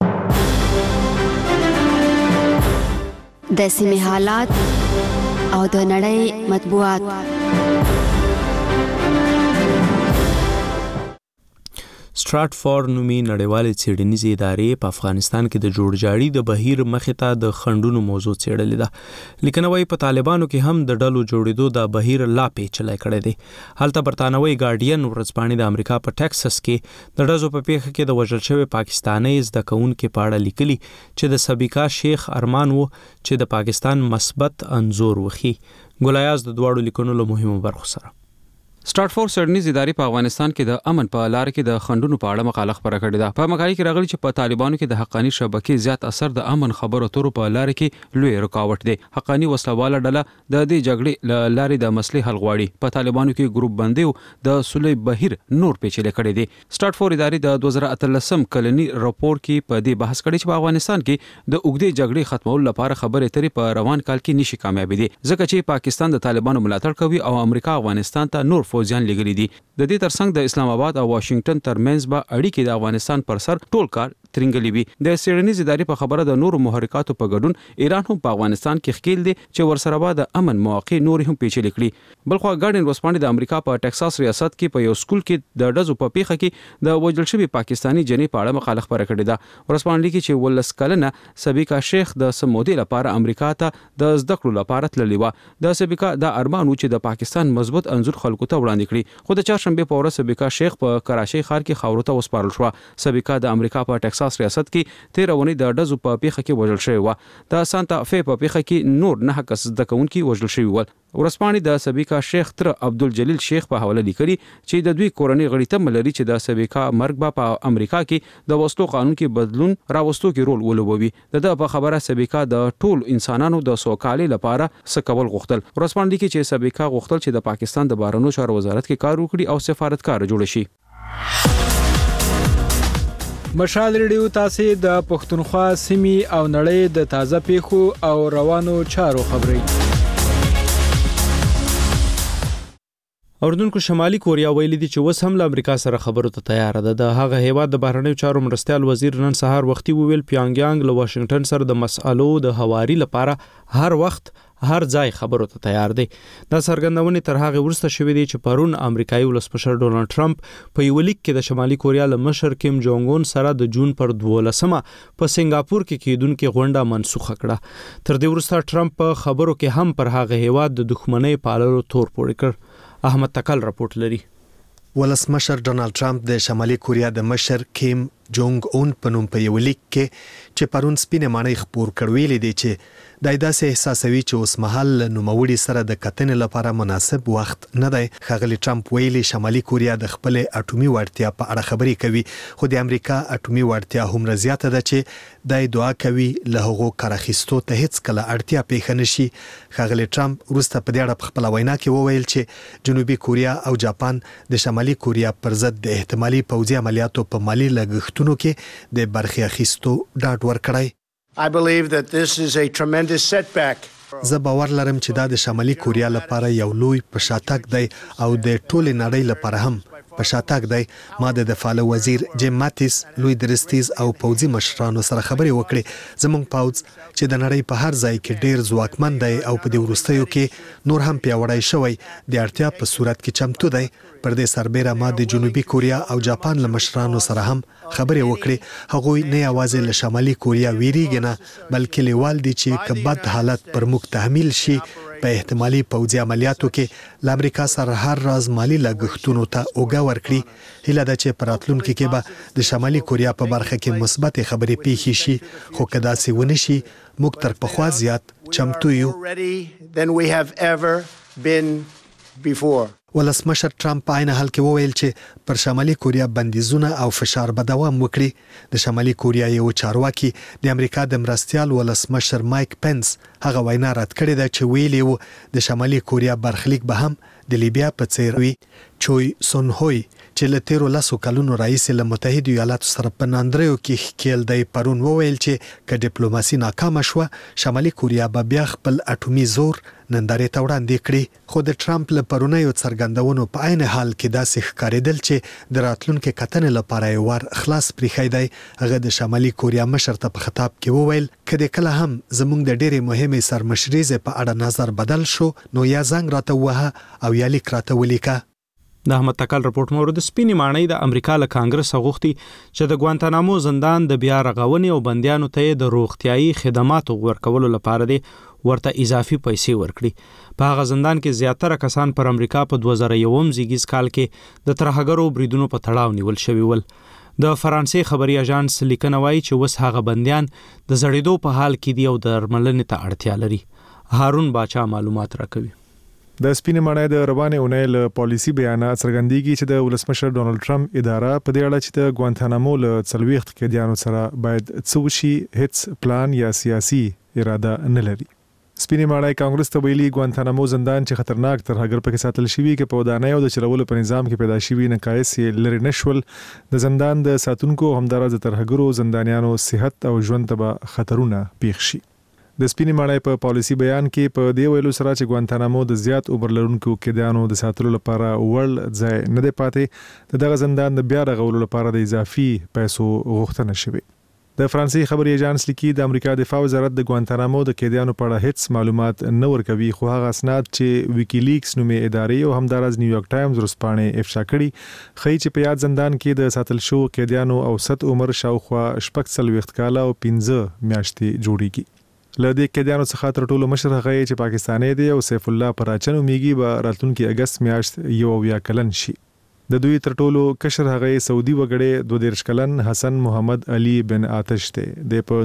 د سیمې حالات او د نړۍ مطبوعات. سټراتفورد نومي نړیوالې څېړنیزې ادارې په افغانستان کې د جوړجاړي د بهیر مخې ته د خنډونو موضوع څېړلې ده. لیکنه وايي په طالبانو کې هم د ډلو جوړېدو د بهیر لا پیچلی کړی دی. هلته برتانوي ګارډین ورځپاڼې د امریکا په ټکساس کې د ډزو په پیښه کې د وژل شوي پاکستاني زده کوونکي په اړه لیکلي چې د سبیکا شیخ ارمان وو چې د پاکستان مثبت انځور وخی. ګلایاز د دواړو لیکنو له مهمو برخو سره سټارټفورد څېړنیزې ادارې په افغانستان کې د امن په لار کې د خنډونو په اړه مقاله خپره کړې ده. په مقاله کې راغلي چې په طالبانو کې د حقانی شبکې زیات اثر د امن خبرو اترو په لار کې لوی رکاوټ دی. حقانی وسلواله ډله د دې جګړې لارې د مسلې حل غواړي. په طالبانو کې ګروپ بندي د صلح بهیر نور پیچلې کړي دي. سټارټفورد ادارې د 2013 کلنی راپور کې په دې بحث کړی چې په افغانستان کې د اوږدې جګړې ختمولو لپاره خبرې اترې په روان کال کې نشي کامیابې دي ځکه چې پاکستان د طالبانو ملاتړ کوي او امریکا افغانستان ته نور فوجیان لګلي دي. د دې ترڅنګ د اسلام آباد او واشنگټن ترمنځ به اړیکې د افغانستان پر سر ټول کار ترنګلي وي. د څېړنیزې ادارې په خبره د نورو محرکاتو په ګډون ایران هم په افغانستان کې ښکیل دی چې ورسره به د امن مواقع نور هم پیچلې کړي. بلخو ګارډین ورځپاڼې د امریکا په ټکساس ریاست کې په یو سکول کې د ډزو په پیښه کې د وژل شوي پاکستاني جنۍ په اړه مقاله خپره کړې ده. ورځپاڼه لیکي چې 19 کلنه سبیکا شیخ د سمودي لپاره امریکا ته د زده کړو لپاره تللی و. د سبیکا د ارمان و چې د پاکستان مضبوط انځور خلکو ته وړاندې کړي خو د چهارشنبه په ورځ سبیکا شیخ په کراچۍ ښار کې خاورو ته وسپارل شو. سبیکا د امریکا په ټکساس ریاست کې 13 ونې د ډزو په پیښه کې وژل شوی و. د سانتا فی په پیښه کې نور 9 کس زده کوونکي وژل شوي ول. ورځپاڼې د سبیکا شیخ تر عبدالجلیل شیخ په حواله لیکلي چې د دوی کورنۍ غړي تم لري چې د سبیکا مرګ په امریکا کې د وسلو قانون کې بدلون راوستو کې رول ولوبوي. د په خبره سبیکا د ټول انسانانو د سوکالۍ لپاره څه کول غوښتل. ورځپاڼه لیکي چې سبیکا غوښتل چې د پاکستان د بهرنیو چارو وزارت کې کار وکړي او سفارتکار جوړ شي. مشال ریډیو تاسو د پښتونخوا سیمې او نړۍ د تازه پیښو او روانو چارو خبري. اردوونکو شمالي کوریا ویلي دي چې وس هم له امریکا سره خبرو ته تیار ده. د هغه هیواد د بهرنیو چارو مرستیال وزیر نن سهار وختي ویل پیانګیانګ له واشنگټن سره د مسالو د هواري لپاره هر وخت هر ځای خبرو ته تیار دی. دا څرګندونې تر هغه وروسته شوې دي چې پرون امریکایي ولسمشر ډونالد ټرمپ په یو لیک کې د شمالي کوریا له مشر کیم جونګ اون سره د جون پر 12مه په سنگاپور کې کېدونکې غونډه منسوخه کړه. تر دې وروسته ټرمپ په خبرو کې هم پر هغه هیواد د دښمنۍ پاللو تور پورې کړ. احمد تکل راپورټ لري. ولسمشر ډونالد ټرمپ د شمالي کوریا د مشر کیم جونګ اون په نوم په یو لیک کې چې پرون سپینه مانۍ خبر کړویل دي چې دای داسې احساسوي چې اوس مهال نوموړي سره د کتنې لپاره مناسب وخت نه دی. ښاغلي ټرمپ ویلي شمالي کوریا د خپل اټومي وړتیا په اړه خبرې کوي خو د امریکا اټومي وړتیا هم زیاته ده چې دای دعا کوي له هغو کار اخیستو ته هیڅ کله اړتیا پیښ نشي. ښاغلي ټرمپ وروسته په دې اړه په خپل وینا کې وویل چې جنوبي کوریا او جاپان د شمالي کوریا پر ضد د احتمالي پوځي عملیاتو په مالي لګښتونو کې د برخې اخیستو ډاډ ورکړی. I believe that this is a tremendous setback. زه باور لرم چې دا د شمالي کوریا لپاره یو لوی پشاتک دی او د ټولې نړۍ لپاره هم پشاتک دی. ما د دفاع وزیر جیم ماتیس لوی درستیز او پوځي مشرانو سره خبرې وکړې. زموږ پوځ چې د نړۍ په هر ځای کې ډیر ځواکمن دی او په دې وروستیو کې نور هم پیاوړی شوی د اړتیا په صورت کې چمتو دی. پر دې سربېره ما د جنوبي کوریا او جاپان له مشرانو سره هم خبرې وکړې. هغوی نه یوازې له شمالي کوریا ویریږي نه بلکې لیوال دي چې کبد حالت پر موږ تحمیل شي په احتمالي پوځي عملیاتو کې له امریکا سره هر راز مالی لګښتونو ته اوګه ورکړي. هیله ده چې په راتلونکي کې به د شمالي کوریا په برخه کې مثبت خبرې پیښې شي خو که داسې ونه شي موږ تر پخوا زیات چمتو یو. ولسمشر ټرمپ په عین حال کې وویل چې پر شمالي کوریا بندیزونه او فشار به دوام وکړي. د شمالي کوریا یو چارواکي د امریکا د مرستیال ولسمشر مایک پنس هغه وینا رد کړې ده چې ویلي وو د شمالي کوریا برخلیک به هم د لیبیا په څیر وي. چوي سون هوی چې له 13 کلونو راهیسې له متحده ایالاتو سره په ناندریو کې ښکیل دی پرون وویل چې که ډیپلوماسي ناکامه شوه شمالي کوریا به بیا خپل اټومي زور نندارې ته وړاندې کړي. خو د ټرمپ له پرونیو څرګندونو په عین حال کې داسې ښکارېدل چې د راتلونکي کتنې لپاره یې ور خلاص پریښی دی. هغه د شمالي کوریا مشر ته په خطاب کې وویل که د کله هم زموږ د ډېرې مهمې سرمشریزې په اړه نظر بدل شو نو یا زنګ راته ووهه او یا لیک راته ولیکه. د احمد تکل رپورټ مورد سپینې ماڼۍ د امریکا له کانګرس غوښتي چې د ګوانتانامو زندان د بیا رغونې او بندیانو ته د روغتیايي خدماتو ورکولو لپاره دی ورته اضافي پیسې ورکړي. په هغه زندان کې زیاتره کسان پر امریکا په 2001 زیږیز کال کې د ترهګرو بریدونو په تړاو نیول شوي ول. د فرانسې خبري اژانس لیکنه وایي چې وس هغه بندیان د زړېدو په حال کې دي او د درملنې ته اړتیا لري. هارون باچا معلومات راکوي. د سپینې ماڼۍ د روانې اونۍ له پالیسي بیانات څرګندېږي چې د ولسمشر ډونالد ټرمپ اداره په دې اړه چې د ګوانتانامو له 40 قیدیانو سره باید څه وشي هیڅ پلان یا سیاسي اراده نه لري. سپینې ماڼۍ کانګرس ته ویلي ګوانتانامو زندان چې خطرناک ترهګر پکې ساتل شوی کې په ودانۍ او د چلولو په نظام کې پیدا شوی نقایص یې لري نشول د زندان د ساتونکو همدارز ترهګرو زندانیانو صحت او ژوند ته خطرونه پیښ شي. د سپینې ماڼۍ په پالیسي بیان کې په دې ویلو سره چې ګوانتانامو د زیات عمر لرونکو قیدیانو د ساتلو لپاره وړ ځای نه دی پاتې دغه زندان د بیا رغولو لپاره د اضافي پیسو غوښتنه شوې. د فرانسې خبري اژانس لیکي د امریکا دفاع وزارت د ګوانتانامو د قیدیانو په اړه هیڅ معلومات نه ورکوي خو هغه اسناد چې ویکیلیکس نومې ادارې او همدارز نیویارک ټایمز ورسپانې افشا کړي خی چې په یاد زندان کې د ساتل شو قیدیانو اوسط عمر شاوخوا 40 کاله او 15 میاشتې جوړیږي. له دې قیدیانو څخه تر ټولو مشر هغه چې پاکستاني دی او سیف الله پراچن میږي به راتلونکي اگست میاشت یو کلن شي. د دوی تر ټولو کشر هغه سعودي وګړي 22 کلن حسن محمد علي بن آتش ته د په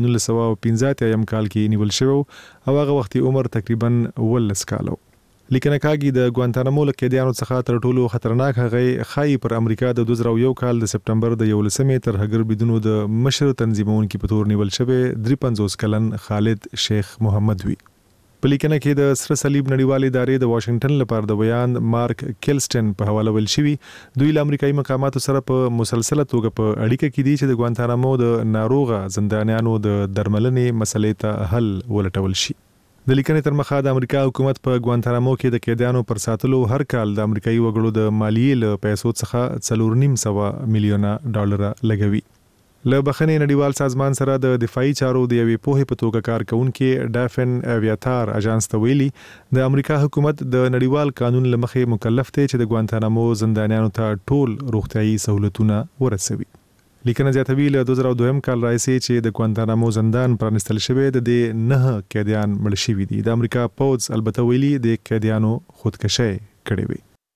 1915 کال کې نیول شو او هغه وخت عمر تقریبا 19 کالو. لیکنه کاږي د ګوانتانامو له قیدیانو څخه تر ټولو خطرناک هغه خای پر امریکا د 2001 کال د سپټمبر د 11 ترهګر بدونو د مشر تنظیمونکو په تور نیول شوی 53 کلن خالد شیخ محمد وی. په لیکنه کې د سره صلیب نړیوال ادارې د واشنگټن لپاره د بیان مارک کیلسټن په حواله ویل شوی دوی له امریکایي مقاماتو سره په مسلسله توګه په اړیکه کې دي چې د ګوانتانامو د ناروغه زندانیانو د درملنې مسلې ته حل ولټول شي. د لیکنې تر مخه د امریکا حکومت په ګوانتانامو کې د قیدیانو پر ساتلو هر کال د امریکایي وګړو د مالیې له پیسو څخه 4.5 میلیونه ډالر لګوي. له بخښنې نړیوال سازمان سره د دفاعي چارو د یوې پوهې په توګه کار کوونکي ډافن اویاتار اژانس ته ویلي د امریکا حکومت د نړیوال قانون لمخې مکلف دی چې د ګوانتانامو زندانیانو ته ټول روغتيایي سہولتونه ورسوي. لیکنه زیاتوي له 2002 کال راځي چې د ګوانتانامو زندان پرانستل شوی د 9 قیدیان مړ شوي دي. د امریکا پوز البته ویلي د قیدیانو خودکشي کړې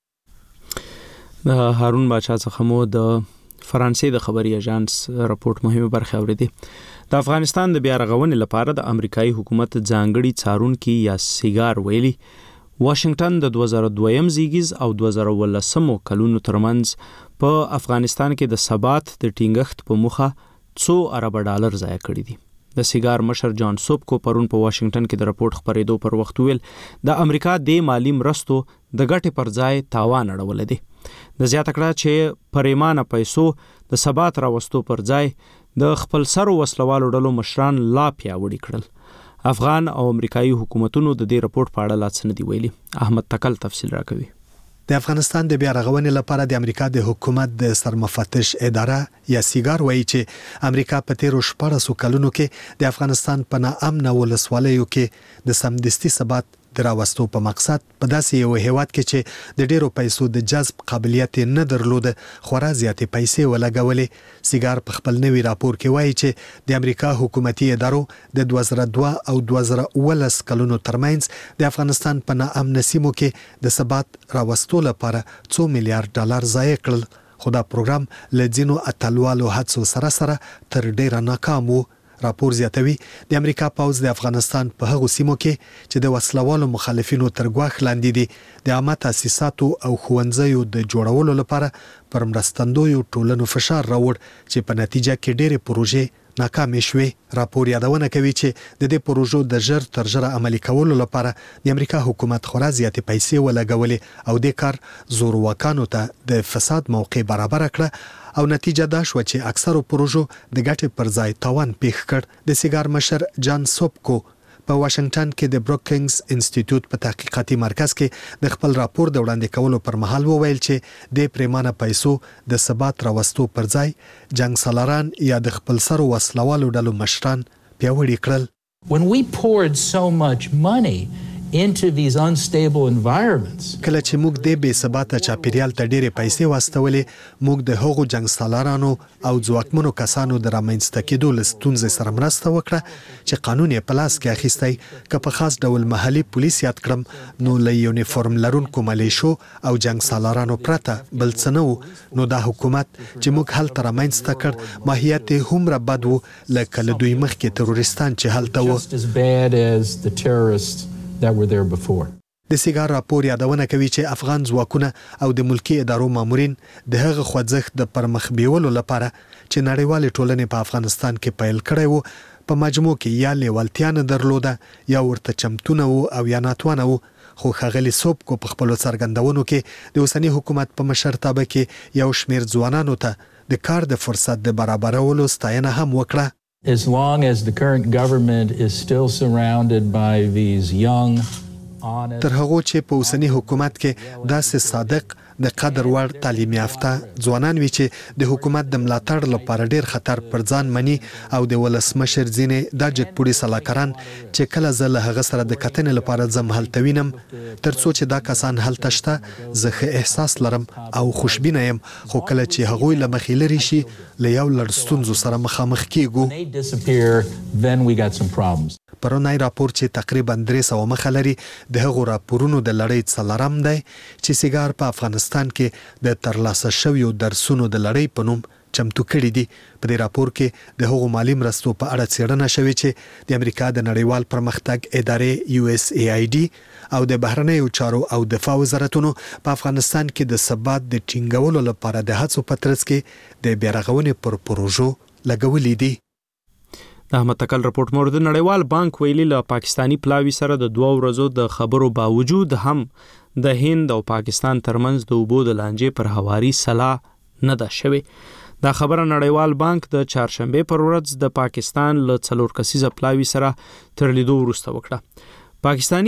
وي. د هارون باچا څخه مو د فرانسې د خبري اژانس راپورټ مهمه برخه اوریدي. د افغانستان د بیا رغونې لپاره د امریکایي حکومت ځانګړي څارونکي یا سیګار ویلي واشنگټن د 2002 زیږیز او 2013 کلونو ترمنځ په افغانستان کې د ثبات د ټینګښت په موخه $100 ارب ضایع کړي دي. د سیګار مشر جان سوبکو پرون په واشنگټن کې د راپورټ خبرېدو پر وخت ویل د امریکا د مالی مرستو د ګټې پر ځای تاوان اړول دي. د زیاته کړه چې پریمانه پیسو د ثبات راوستو پر ځای د خپل سرو وسلوالو ډلو مشران لا پیاوړي کړل. افغان او امریکایي حکومتونو د دې راپورټ په اړه لا څه نه دی ویلي. احمد تکل تفصیل راکوي. د افغانستان د بیا رغونې لپاره د امریکا د حکومت د سرمفتش اداره یا سیګار وایي چې امریکا په تیرو 14 کلونو کې د افغانستان په ناامنه ولسوالیو کې د سمدستي ثبات دراوستو په مقصد په داسې یو هیواد کې چې د ډیرو پیسو د جذب قابلیت نه درلود خورا زیاتې پیسې ولګولې. سیګار په خپل نوي راپور کې وایي چې د امریکا حکومتي ادارو د 2002 او 2019 کلونو ترمنځ د افغانستان په ناامنه سیمو کې د ثبات راوستو لپاره $2 میلیارډ ضایع کړل خو دا پروګرام له ځینو اتلوالو هڅو سره تر ډیره ناکام وو. راپور زیاتوي د امریکا پوز د افغانستان په هغو سیمو کې چې د وسلوالو مخالفینو تر ګواښ لاندې دي د عامه تاسیساتو او ښوونځیو د جوړولو لپاره پر مرستندویو ټولنو فشار راوړ چې په نتیجه کې ډېرې پروژې ناکامې شوې. راپور یادونه کوي چې د دې پروژو د ژر تر ژره عملي کولو لپاره د امریکا حکومت خورا زیاتې پیسې ولګولې او د کار زورواکانو ته د فساد موقع برابر کړه او نتیجه دا شو چې اکثرو پروژو د ګټې پر ځای تاوان پیښ کړ. د سیګار مشر جان سوبکو په واشنگټن کې د بروکینګز انسټیټیوټ په تحقیقاتي مرکز کې د خپل راپور د وړاندې کولو پر مهال وویل چې د پریمانه پیسو د ثبات راوستو پر ځای جنگ سالاران یا د خپل سرو وسلوالو ډلو مشران پیاوړي کړل. When we poured so much money into these unstable environments. کله چې موږ د بې ثباته چاپیریال ته ډېرې پیسې واستولې موږ د هغو جنگ سالارانو او ځواکمنو کسانو د رامنځته کېدو له ستونزې سره مرسته وکړه چې قانون یې په لاس کې اخیستی که په خاص ډول محلي پولیس یاد کړم نو له یونیفورم لرونکو ملیشو او جنگ سالارانو پرته بل څه نه و نو دا حکومت چې موږ هلته رامنځته کړ ماهیت یې هومره بد و لکه له دوی مخکې تروریستان چې هلته و. Just as bad as the terrorists that were there before. د سیګار راپور یادونه کوي چې افغان ځواکونه او د ملکی ادارو مامورین د هغه خوځښت د پرمخ بیولو لپاره چې نړیوال ټولنې په افغانستان کې پیل کړی وو په مجموع کې یا لیوالتیا نه درلوده یا ورته چمتونه وو او یا ناتوانه وو خو ښاغلي سوبکو په خپلو څرګندونو کې د اوسني حکومت په مشرتابه کې یو شمېر ځوانانو ته د کار د فرصت د برابرولو ستاینه هم وکړه. As long as the current government is still surrounded by these young تر هغه چې په اوسنی حکومت کې داسې صادق د قدر وړ تعلیم یافته ځوانان وي چې د حکومت د ملاتړ لپاره ډیر خطر پر ځان مني او د ولسمشر ځینې د جګپوړي سلاکاران چې کله زله هغه سره د کتنې لپاره ځم هلته وینم ترڅو چې دا کسان هلته شته زه احساس لرم او خوشبینه یم خو کله چې هغوی له مخې لري شي له یو لړ ستونزو سره مخامخ کیږو. پرونی راپور چې تقریبا 300 مخه لري د هغو راپورونو د لړۍ څلورم دی چې سیګار په افغانستان کې د ترلاسه شویو درسونو د لړۍ په نوم چمتو کړي دي. په دې راپور کې د هغو مالی مرستو په اړه څېړنه شوې چې د امریکا د نړیوال پرمختګ ادارې USAID او د بهرنیو چارو او دفاع وزارتونو په افغانستان کې د ثبات د ټینګولو لپاره د هڅو په ترڅ کې د بیارغونې پر پروژو لګولې دي. د احمد تکل رپورت مورد نړیوال بانک ویلي له پاکستانی پلاوی سره د 2 ورځو د خبرو باوجود هم د هند او پاکستان ترمنځ د اوبو د لانجې پر هواري صلاح نه ده شوې. دا خبره نړیوال بانک د چهارشنبه پر ورځ د پاکستان له 4 کسیزه پلاوی سره تر لیدو وروسته وکړه. پاکستانی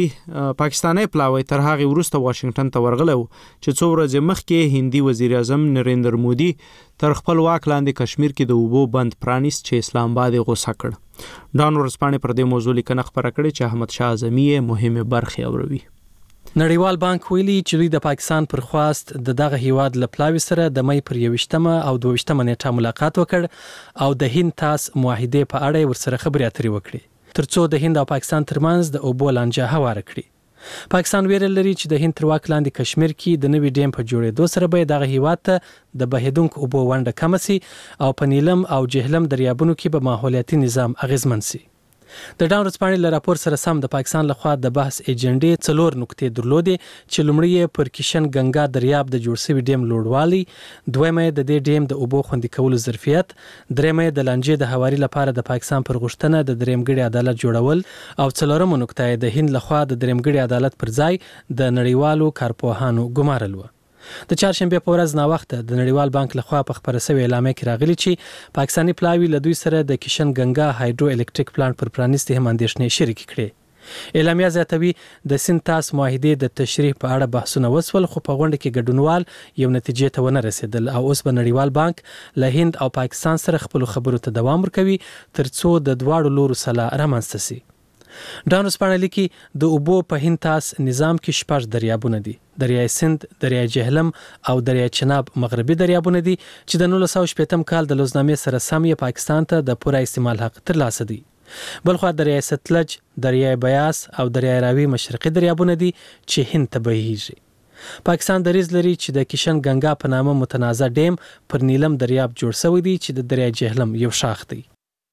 پلاوی تر هغه وروسته واشنگټن ته ورغلی و چې څو ورځې مخکې هندي وزیر اعظم نریندر مودي تر خپل واک لاندې کشمیر کې د اوبو بند پرانیست چې اسلام آباد یې غوسه کړ. ډان ورسپانې پر دې موضوع لیکنه خپره کړې چې احمد شاه اعظمي مهمه برخه اوروي. نړیوال بانک ویلي چې دوی د پاکستان پر خواست د دغه هیواد له پلاوی سره د مې پر 21 او 22 نیټه ملاقات وکړ او د هند تاس معاهده په اړه ورسره خبرې اترې وکړي ترڅو د هند او پاکستان ترمنځ د اوبو لانجه هواره کړي. پاکستان ویل لري چې د هند تر واک لاندې کشمیر کې د نوي ډیم په جوړېدو سره به دغه هیواد ته د بهیدونکو اوبو ونډه کم سي او په نیلم او جهلم دریابونو کې به ماحولیاتي نظام اغیزمن سي. د ډان ورسپانې له راپور سره سم د پاکستان لخوا د بحث ایجنډې 4 نقطې درلودې چې لومړی پر کشن گنگا دریاب د جوړ شوی ډیم لوړوالي، دویمه د دې ډیم د اوبو خوندي کولو ظرفیت، دریمه د لانجې د هواري لپاره د پاکستان پر غوښتنه د دریمګړي عدالت جوړول او څلورمه نقطه د هند لخوا د دریمګړي عدالت پر ځای د نړیوالو کارپوهانو ګمارل و. د چهارشنبه په ورځ ناوخته د نړیوال بانک لخوا په خبره شوی اعلامیه کې راغلی چې پاکستانی پلاوی له دوی سره د کشن گنگا هایدرو الکتریک پلانټ پر پرانیستي هم اندېښنې شریک کړي. اعلامیه زیاتوي د سنتاس معاهده د تشریح په اړه بحثونه وسول خو په غونډه کې ګډونوال یو نتیجې ته ونه رسیدل او اوس به نړیوال بانک له هند او پاکستان سره خپل خبرو ته دوام ورکوي ترڅو د دواړو لورو صلاح رامنځته شي. ډان ورسپانې لیکي د اوبو په هند تاس نظام کې 6 دریابونه دي، دریای سند، دریای جهلم او دریای چناب مغربي دریابونه دي چې د 1980 کال د لوزنامې سره سم یې پاکستان ته د پوره استعمال حق ترلاسه دي. بلخو دریای ستلج، دریای بیاس او دریای راوی مشرقي دریابونه دي چې هند ته بهیږي. پاکستان دریځ لري چې د کشن گنگا په نامه متنازع ډیم پر نیلم دریاب جوړ شوی دی چې د دریای جهلم یو شاخ دی.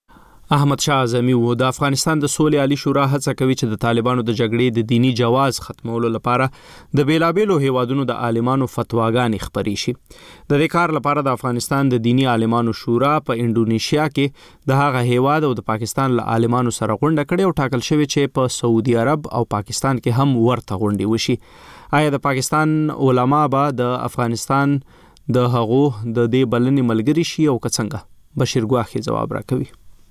احمد شاه اعظمي و د افغانستان د سولې عالی شورا هڅه کوي چې د طالبانو د جګړې د دینی جواز ختمولو لپاره د بیلابېلو هیوادونو د عالمانو فتواګانې خپرې شي. د دې کار لپاره د افغانستان د دینی عالمانو شورا په انډونیشیا کې د هغه هیواد او د پاکستان له عالمانو سره غونډه کړې او ټاکل شوی چې په سعودي عرب او پاکستان کې هم ورته غونډې وشي. آیا د پاکستان علما به د افغانستان د هغو د دې بلنې ملګری شي او که څنګه؟ بشیر ګواخي ځواب راکوي.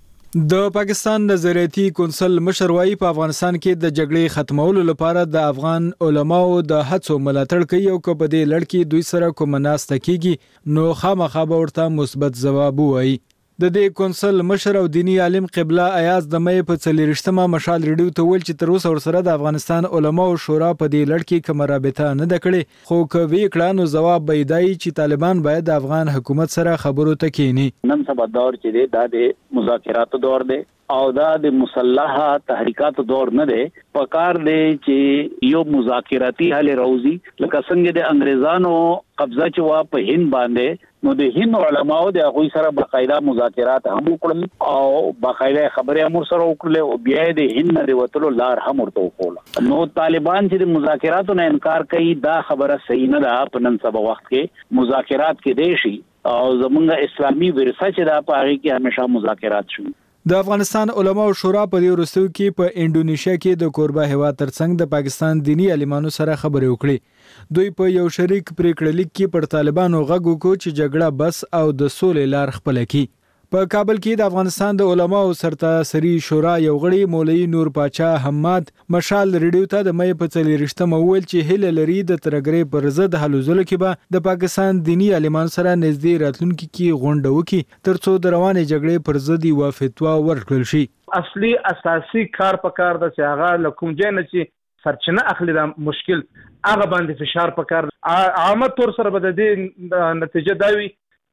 د پاکستان نظریاتي کونسل مشر وايي په افغانستان کې د جګړې ختمولو لپاره د افغان علماو د هڅو ملاتړ کوي او که په دې لړ کې دوی سره کوم ناسته کیږي نو خامخا به ورته مثبت ځواب وایي. د دې کونسل مشر او دینی عالم قبله ایاز د مې په 40مه مشال ریډیو ته ویل چې تر اوسه ورسره د افغانستان علما او شورا په دې لړ کې کوم رابطه نه ده کړې، خو کوي کړه نو جواب بيدای چې طالبان باید د افغان حکومت سره خبرو ته کینی. نن سبا دور چې د مذاکراتو دور دی او دا د مسلحه تحریکاتو دور نه دی. پکار دی چې یو مذاکراتی حل راوځي، لکه څنګه د انګريزانو قبضه چې وا په هند باندې، نو د هند علماو د هغوی سره باقاعده مذاکرات هم وکړل او باقاعده خبرې هم سره وکړل او بیا د هند نه وتلو لار هم ورته وکړه. نو طالبان چې د مذاکراتو نه انکار کوي دا خبره صحیح نه ده. په نن سبا وخت کې مذاکرات کې دی شي او زمونږ اسلامي ورثه چې دا په هغه کې همیشه مذاکرات شي. د افغانستان علما او شورا په دې وروستیو کې په انډونیشیا کې د کوربه هیواد ترڅنګ د پاکستان دینی عالمانو سره خبرې وکړې. دوی په یو شریک پریکړه لیک کې پر طالبانو غږ وکړ چې جګړه بس او د سولې لار خپل کړي. په کابل کې د افغانستان د علماو سرتاسري شورا یو غړي مولوي نور پاچا حماد مشال ریډیو ته د مې په 40مه ویل چې هله لري د ترګرې پر ضد هلو ځلو کې به د پاکستان دینی عالمان سره نږدې راتلونکي کې غونډه وکړي ترڅو د روانې جګړې پر ضد یو فتوا ورکړل شي. اصلي اساسي کار پکار د چې هغه لکوم جن چې سرچینه اخلي دا مشکل هغه باندې فشار پکار. عامه تور سره به د دې نتیجه داوي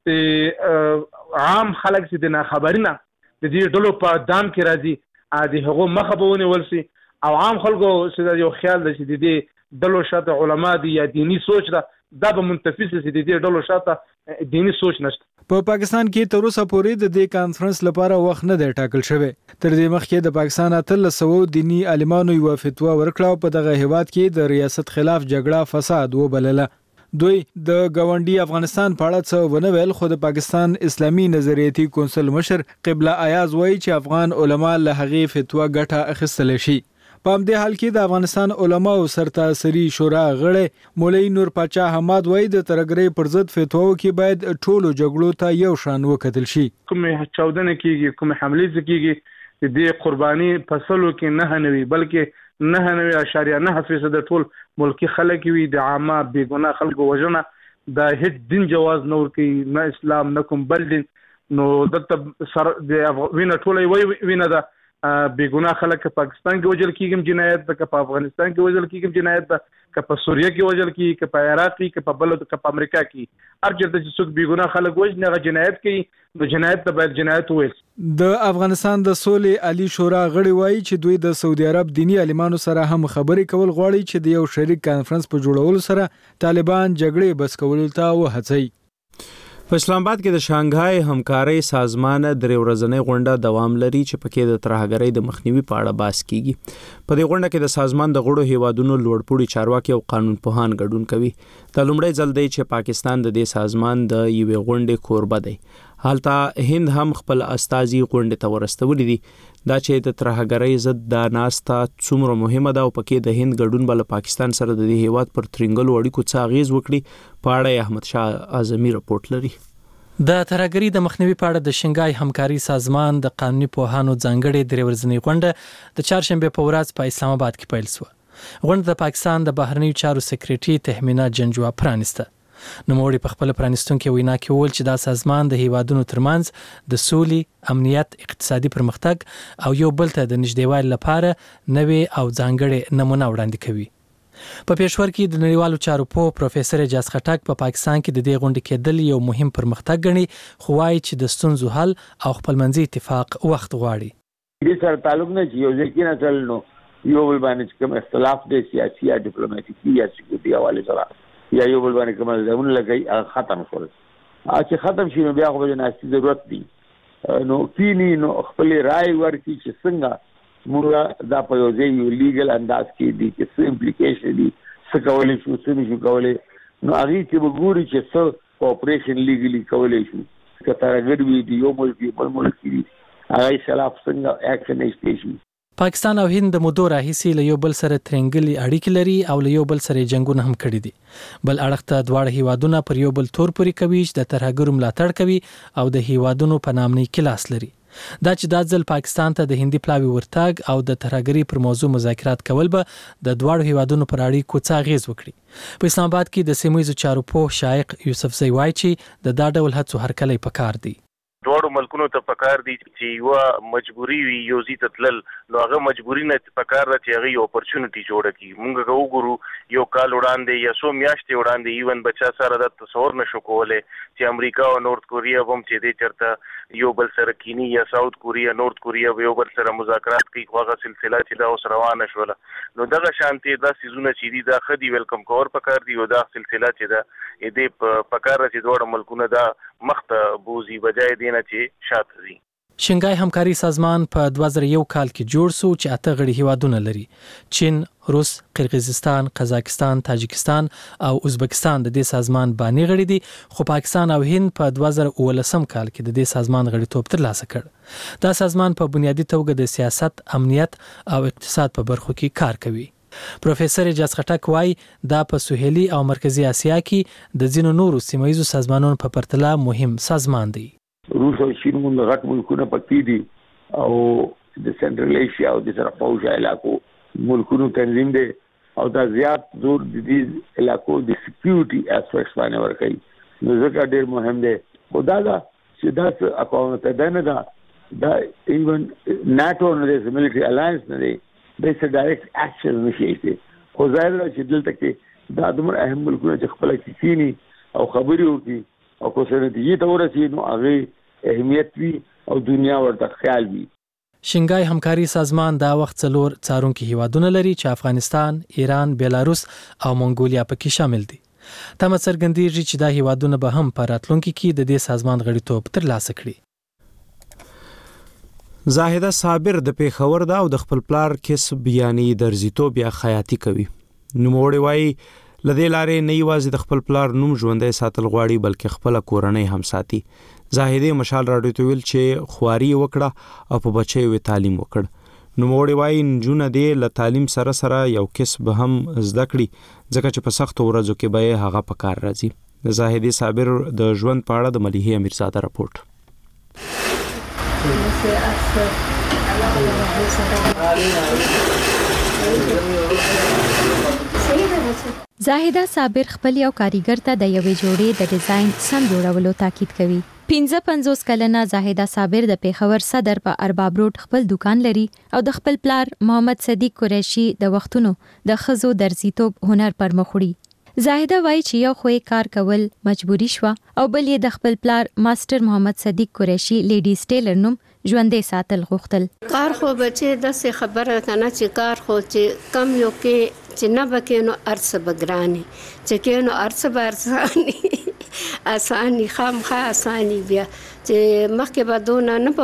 عام خلک چې د خبرینه د دې ډلو په دام کې راځي د هغو مخه به ونیول شي او عام خلکو چې یو خیال د چې د دې ډلو شاته علما دي یا دینی سوچ دا به منتفي شي د دې ډلو شاته دینی سوچ نشته. په پاکستان کې تر اوسه پورې د دې کانفرنس لپاره وخت نه دی ټاکل شوی. تر دې مخکې د پاکستان 1300 دینی عالمانو یو فتوا ورکړه په دغه هیواد کې د ریاست خلاف جګړه فساد وبلله. دوی د گاونډي افغانستان په اړه څه ونه ویل، خو د پاکستان اسلامي نظریاتي کونسل مشر قبله ایاز وایي چې افغان علما له هغې فتوا ګټه اخیستلی شي. په همدې حال کې د افغانستان علما او سرتاسري شورا غړی مولوي نور پاچا حماد وایي د ترګرې پر ضد فتواو کې باید ټولو جګړو ته یو شان وکتل شي. کومې چاودنه کیږي، کومې حملې کیږي، د قرباني فصلو کې نه نوي بلکې 9.9% ټول ملکی خلک وي د عامه بیګناه خلکو وژنه د هیڅ دین جواز نه ورکوي، نه اسلام نه کوم بل دین. نو دلته سر د وینه ټوله وینه ده بیګناه خلک پاکستان کې وژل کیږي جنایت ده، که په افغانستان کې وژل کیږي جنایت ده، که په سوریه کې وژل کیږي، که په عراق کې، که په بل که په امریکا کې، هر چیرته چې څوک بیګناه خلک وژني هغه جنایت کوي. نو جنایت ته باید جنایت وویل. د افغانستان د سولې عالی شورا غړي وایي چې دوی د سعودي عرب دینی عالمانو سره هم خبرې کول غواړي چې د یو شریک کانفرنس په جوړولو سره طالبان جګړې بس کولو ته وهڅوي. په اسلام آباد کې د شانګهای همکارۍ سازمان درې ورځنۍ غونډه دوام لري چې پکې د ترهګرۍ د مخنیوي په اړه بحث کیږي. په دې غونډه کې د سازمان د غړو هیوادونو لوړپوړي چارواکي او قانونپوهان ګډون کوي. د لومړي ځل دی چې پاکستان د دې سازمان د یوې غونډې کوربه دی. حالته هند هم خپل استازي غونډې ته ورستولي دي. دا چې د ترهګرۍ ضد د ناسته څومره مهمه ده او پکې د هند ګډون بل پاکستان سره د دې هیواد پر ترنګلو اړیکو څه اغیز وکړي په اړه احمد شاه اعظمي رپورټ لري. د ترهګرۍ د مخنیوي په اړه د شنګای همکاري سازمان د قانوني پوهانو ځانګړې درې ورځنۍ غونډه د چهارشنبه په ورځ په اسلام آباد کې پیل شوه. غونډه د پاکستان د بهرنیو چارو سکریټري تهمینا جنجوا پرانسته. نوموړي په خپل پرانستونکو وینا کې وویل چې دا سازمان د هیوادونو ترمنځ د سولې، امنیت، اقتصادي پرمختګ او یو بل ته د نږدېوالي لپاره نوې او ځانګړې نمونه وړاندې کوي. په پېښور کې د نړیوالو چارو پوه پروفیسور اعجاز خټک په پاکستان کې د دې غونډې کېدل یو مهم پرمختګ ګڼي، خو وایي چې د ستونزو حل او خپلمنځي اتفاق وخت غواړي. دې سره تعلق نه چې یو ځکه نه تل نو یو بل باندې کوم اختلاف دی سیاسي یا ډیپلوماټیکي یا سکیورټي حواله سره یا یو بل باندې کوم ځایونه لګي ختم شول. چې ختم شي نو بیا خو د ناستي ضرورت دی. نو کینی نو خپل رائے ورکړي چې څنګه موږ دا په یو ځای یو لیګل انداز کې دي چې څه امپلیکیشن دي، څه کولای شو، څه نشو کولای. نو هغه کې وګوري چې څه کوپریشن لیګلی کولای شو. که ترګړ وی دی یو ملک په ملک کې هغه خلاف څنګه اکشن ایستي. پاکستان او هند د مودو راهیسې له یو بل سره ترنګلي اړیکې لري او له یو بل سره جنگونه هم کړي دي. بل اړخ ته دواړه هیوادونه پر یو بل تور پوري کوي چې د ترهګرو ملاتړ کوي او د هیوادونو په نامنۍ کې لاس لري. دا چې دا ځل پاکستان ته د هندي پلاوي ورتګ او د ترهګرۍ پر موضوع مذاکرات کول به د دواړو هیوادونو پر اړیکو څه اغیز وکړي. په اسلام آباد کې د سیمه ییزو چارو پوه شایق یوسف زی وایي چې د دا ډول هڅو هرکلی پکار دی. دوړو ملکونو ته پکار دي چې یو مجبوری وي یو زی تتلل نو هغه مجبوری نه پکار را چې هغه یو اپورچونټی جوړه کی مونږ وګورو یو کال وړاندې یا سو میاشتې وړاندې ایون بچا سره د تصور نشو کوله چې امریکا او نورث کوریا هم چې دې چرته یو بل سره کینی یا ساوث کوریا نورث کوریا یو بل سره مذاکرات کوي هغه سلسله چې دا اوس روانه شوله نو دغه شانتي دا سيزونه چې دي دا خدي ویلکم کور پکار دی او دا سلسله چې دا دې پکار چې دوړو ملکونه دا مخته بوزي بجای دینه چې شاته دي شنګای همکاري سازمان په 2001 کال کې جوړ شو چې اته غړي هیوادونه لري چین، روس، قرغیزستان، قزاقستان، تاجکستان او ازبکستان د دې سازمان باندې غړي دي خو پاکستان او هند په 2019 کال کې د دې سازمان غړیتوب ترلاسه کړ. دا سازمان په بنیادی توګه د سیاست، امنیت او اقتصاد په برخو کې کار کوي. پروفیسور اجاز خټک وايي دا په سوهلي او مرکزی اسیا کې د ځینو نورو سیمایي سازمانونو په پرتله مهم سازمان دی. روس او چین موږ غټ ملکونه پکې دي او د سنټرل ایشیا او د سرپوجا علاقو ملکونو تنظیم دي او دا زیات زور د دې علاقو د سکیورټي اسپیکټس باندې ورکړي نو ځکه ډېر مهم دي خدا دا چې دا اقوام متحده نه دا ایون ناتو نه د ملټری الاینس نه دی د څه ډایرکټ اکشن نشي خو ظاهر دی چې دلته کې دا دومره اهم ملکونه چې خپل کینی او خبري وکړي او کو سره دې ته ورسي نو هغه اهمیت وی او دنیا ورته خیال وی. شنګای همکاري سازمان دا وخت څلور څارونکي هیوادونه لري چې افغانستان، ایران، بیلاروس او منګولیا پکې شامل دي. تمه څرګندېږي چې دا هیوادونه به هم په راتلونکي کې د دې سازمان غړیتوب ترلاسه کړي. زاهده صابر د پیښور دا او د خپل پلار کسب یعنی درزیتوب یا خیاطي کوي. نوموړی وايي لدې لارې نه یوازې د خپل پلار نوم ژوندۍ ساتل غواړي بلکې خپل کورنۍ هم ساتي. زاهده مشال راډیو ته ویل چې خواري وکړه او په بچیو تعلیم وکړ. نوموړی وايي نجونه دې له تعلیم سره سره یو کسب هم زده کړي ځکه چې په سختو ورځو کې به هغه په کار راځي. د زاهده صابر د ژوند په اړه د مليحه امیرزاده راپورټ. زاهده صابر خپل یو کاریګر ته د یوې جوړې د ډیزاین سم جوړولو تاکید کوي. 55 کلنه زاهده صابر د پیښور صدر په ارباب روډ خپل دکان لري او د خپل پلار محمد صدیق قریشي د وختونو د خزو درزیتوب هنر پر مخ وړي. زاهده وایي چې یو خو کار کول مجبوری شو او بل یې د خپل پلار ماستر محمد صدیق قریشي لیډیز ټیلر نوم ژوندې ساتل غوښتل. کار خو بچي د څه خبره کنه چې کار خو چې کم یو کې چې نه بکینو ارڅ بګرانی چې کینو ارڅ بارسانی اسانی خامخا اسانی بیا چې مخکې به دونه نه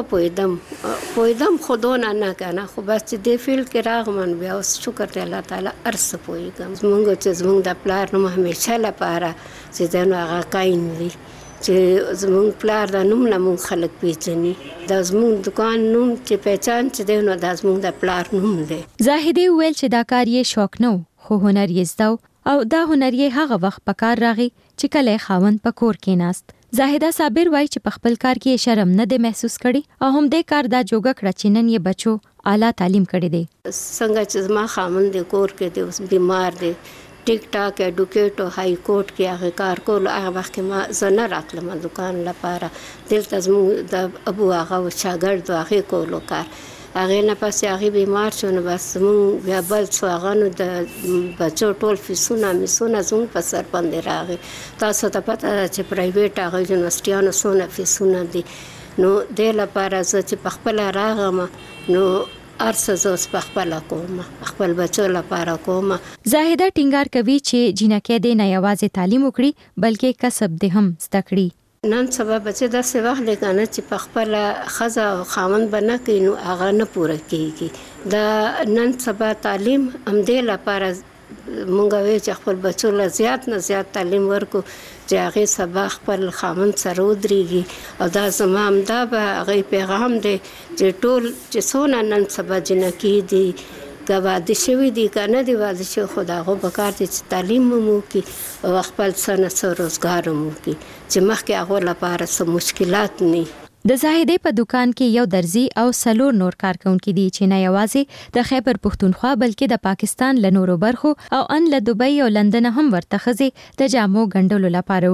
پویدم خودونه نه کنه خو بس چې دې فیل کې راغمن بیا اوس شکر دی الله تعالی ارڅ پویګم زمونږ چې زمونږ د پلار نوم همیشه لپاره چې دنو هغه کاین وي چې زمونږ پلار د نوم نه مونږ خلک پیژني د زمونږ دکان نوم چې پہچان چې دی نو د زمونږ د پلار نوم دی. زاهده ویل چې دا کار یې شوق نه خو هنر یې زده او دا هنر یې هغه وخت په کار راغی چې کله خاوند په کور کې ناست. زاهده صابر وایي چې په خپل کار کې شرم نه دی محسوس کړي او هم دې کار دا جوګه کړه چې نن یې بچو اعلی تعلیم کړي دي. څنګه چې زما خاوند د کور کې دی اوس بیمار دی ټیک ټاک اډوکیټ او های کورټ کې هغه کار کول هغه وخت ما زنه راتلم دکان لپاره دلته زموږ د ابو هغه شاګرد هغه کولو کار هغه نه پاسې هغه بیمار شو نو بس مونږ بیا بل څو هغه نو د بچو ټول فیسونه زموږ په سر باندې راغی. تاسو ته پته چې پرایویټ هغه یونیورسيټیانو سونه فیسونه دي نو د لپاره چې په خپل راغم نو ارڅ زوس په خپل کوم خپل بچو لپاره کوم. زاهده ټینګار کوي چې جنکه دې نه یوازې تعلیم وکړي بلکې کسب دې هم زده کړي. نن سبا بچي د څه وخت لګانه چې په خپل خزه او خاوند بنه کینو هغه نه پوره کیږي دا نن سبا تعلیم هم دې لپاره مونږ وی چې خپل بچو له زیات نه زیات تعلیم ورکو چې هغه سبا خپل خاوند سره ودرېږي او دا زمام دا به هغه پیغام دی چې ټول چې سونه نن سبا جنکی دي واده شوی دي کنه دی واده شو خداغو بکار دي چې تعلیم مو کی او خپل سره روزګار مو کی چې مخکې هغه لپاره سم مشکلات نه. د زاهده په دکان کې یو درزي او سلور نور کارکونکي دي چې نه یوازې د خیبر پښتونخوا بلکې د پاکستان له نورو برخو او ان له دوبۍ او لندن هم ورته خزي د جامو ګنډلو لپاره وړي.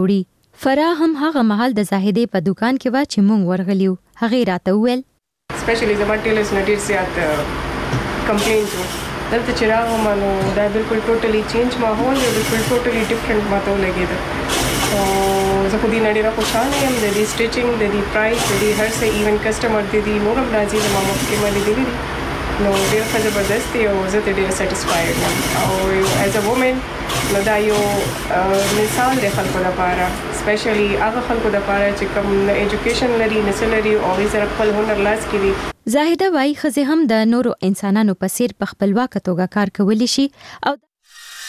فرا هم هغه محل د زاهدې په دکان کې وا چې مونږ ورغلیو. هغه راته وویل سپیشلی زما ټیلرز نه ډیر زیات کمپلینز وو. دلته چې راغلم نو دا بالکل ټوټلی چینج ماحول دی، بالکل ټوټلی ډیفرنٹ ماته ولګېده. او زه خو دې نه ډېره خوشحاله یم د دې سټیچنګ، د دې پرایس، د دې هر څه. ایون کسټمر د دې نور هم راځي زما مخکې ما لیدلي دي، نو ډېر ښه زبردست دی او زه ترې ډېره سیټسفاید یم. او ایز ا وومن نو دا یو مثال دی خلکو لپاره، سپیشلی هغه خلکو لپاره چې کوم نه ایجوکیشن لري نه څه لري او هغوی سره خپل هنر لاس کې وي. زاهده وایي ښځې هم د نورو انسانانو په څیر په خپلواکه توګه کار کولی شي او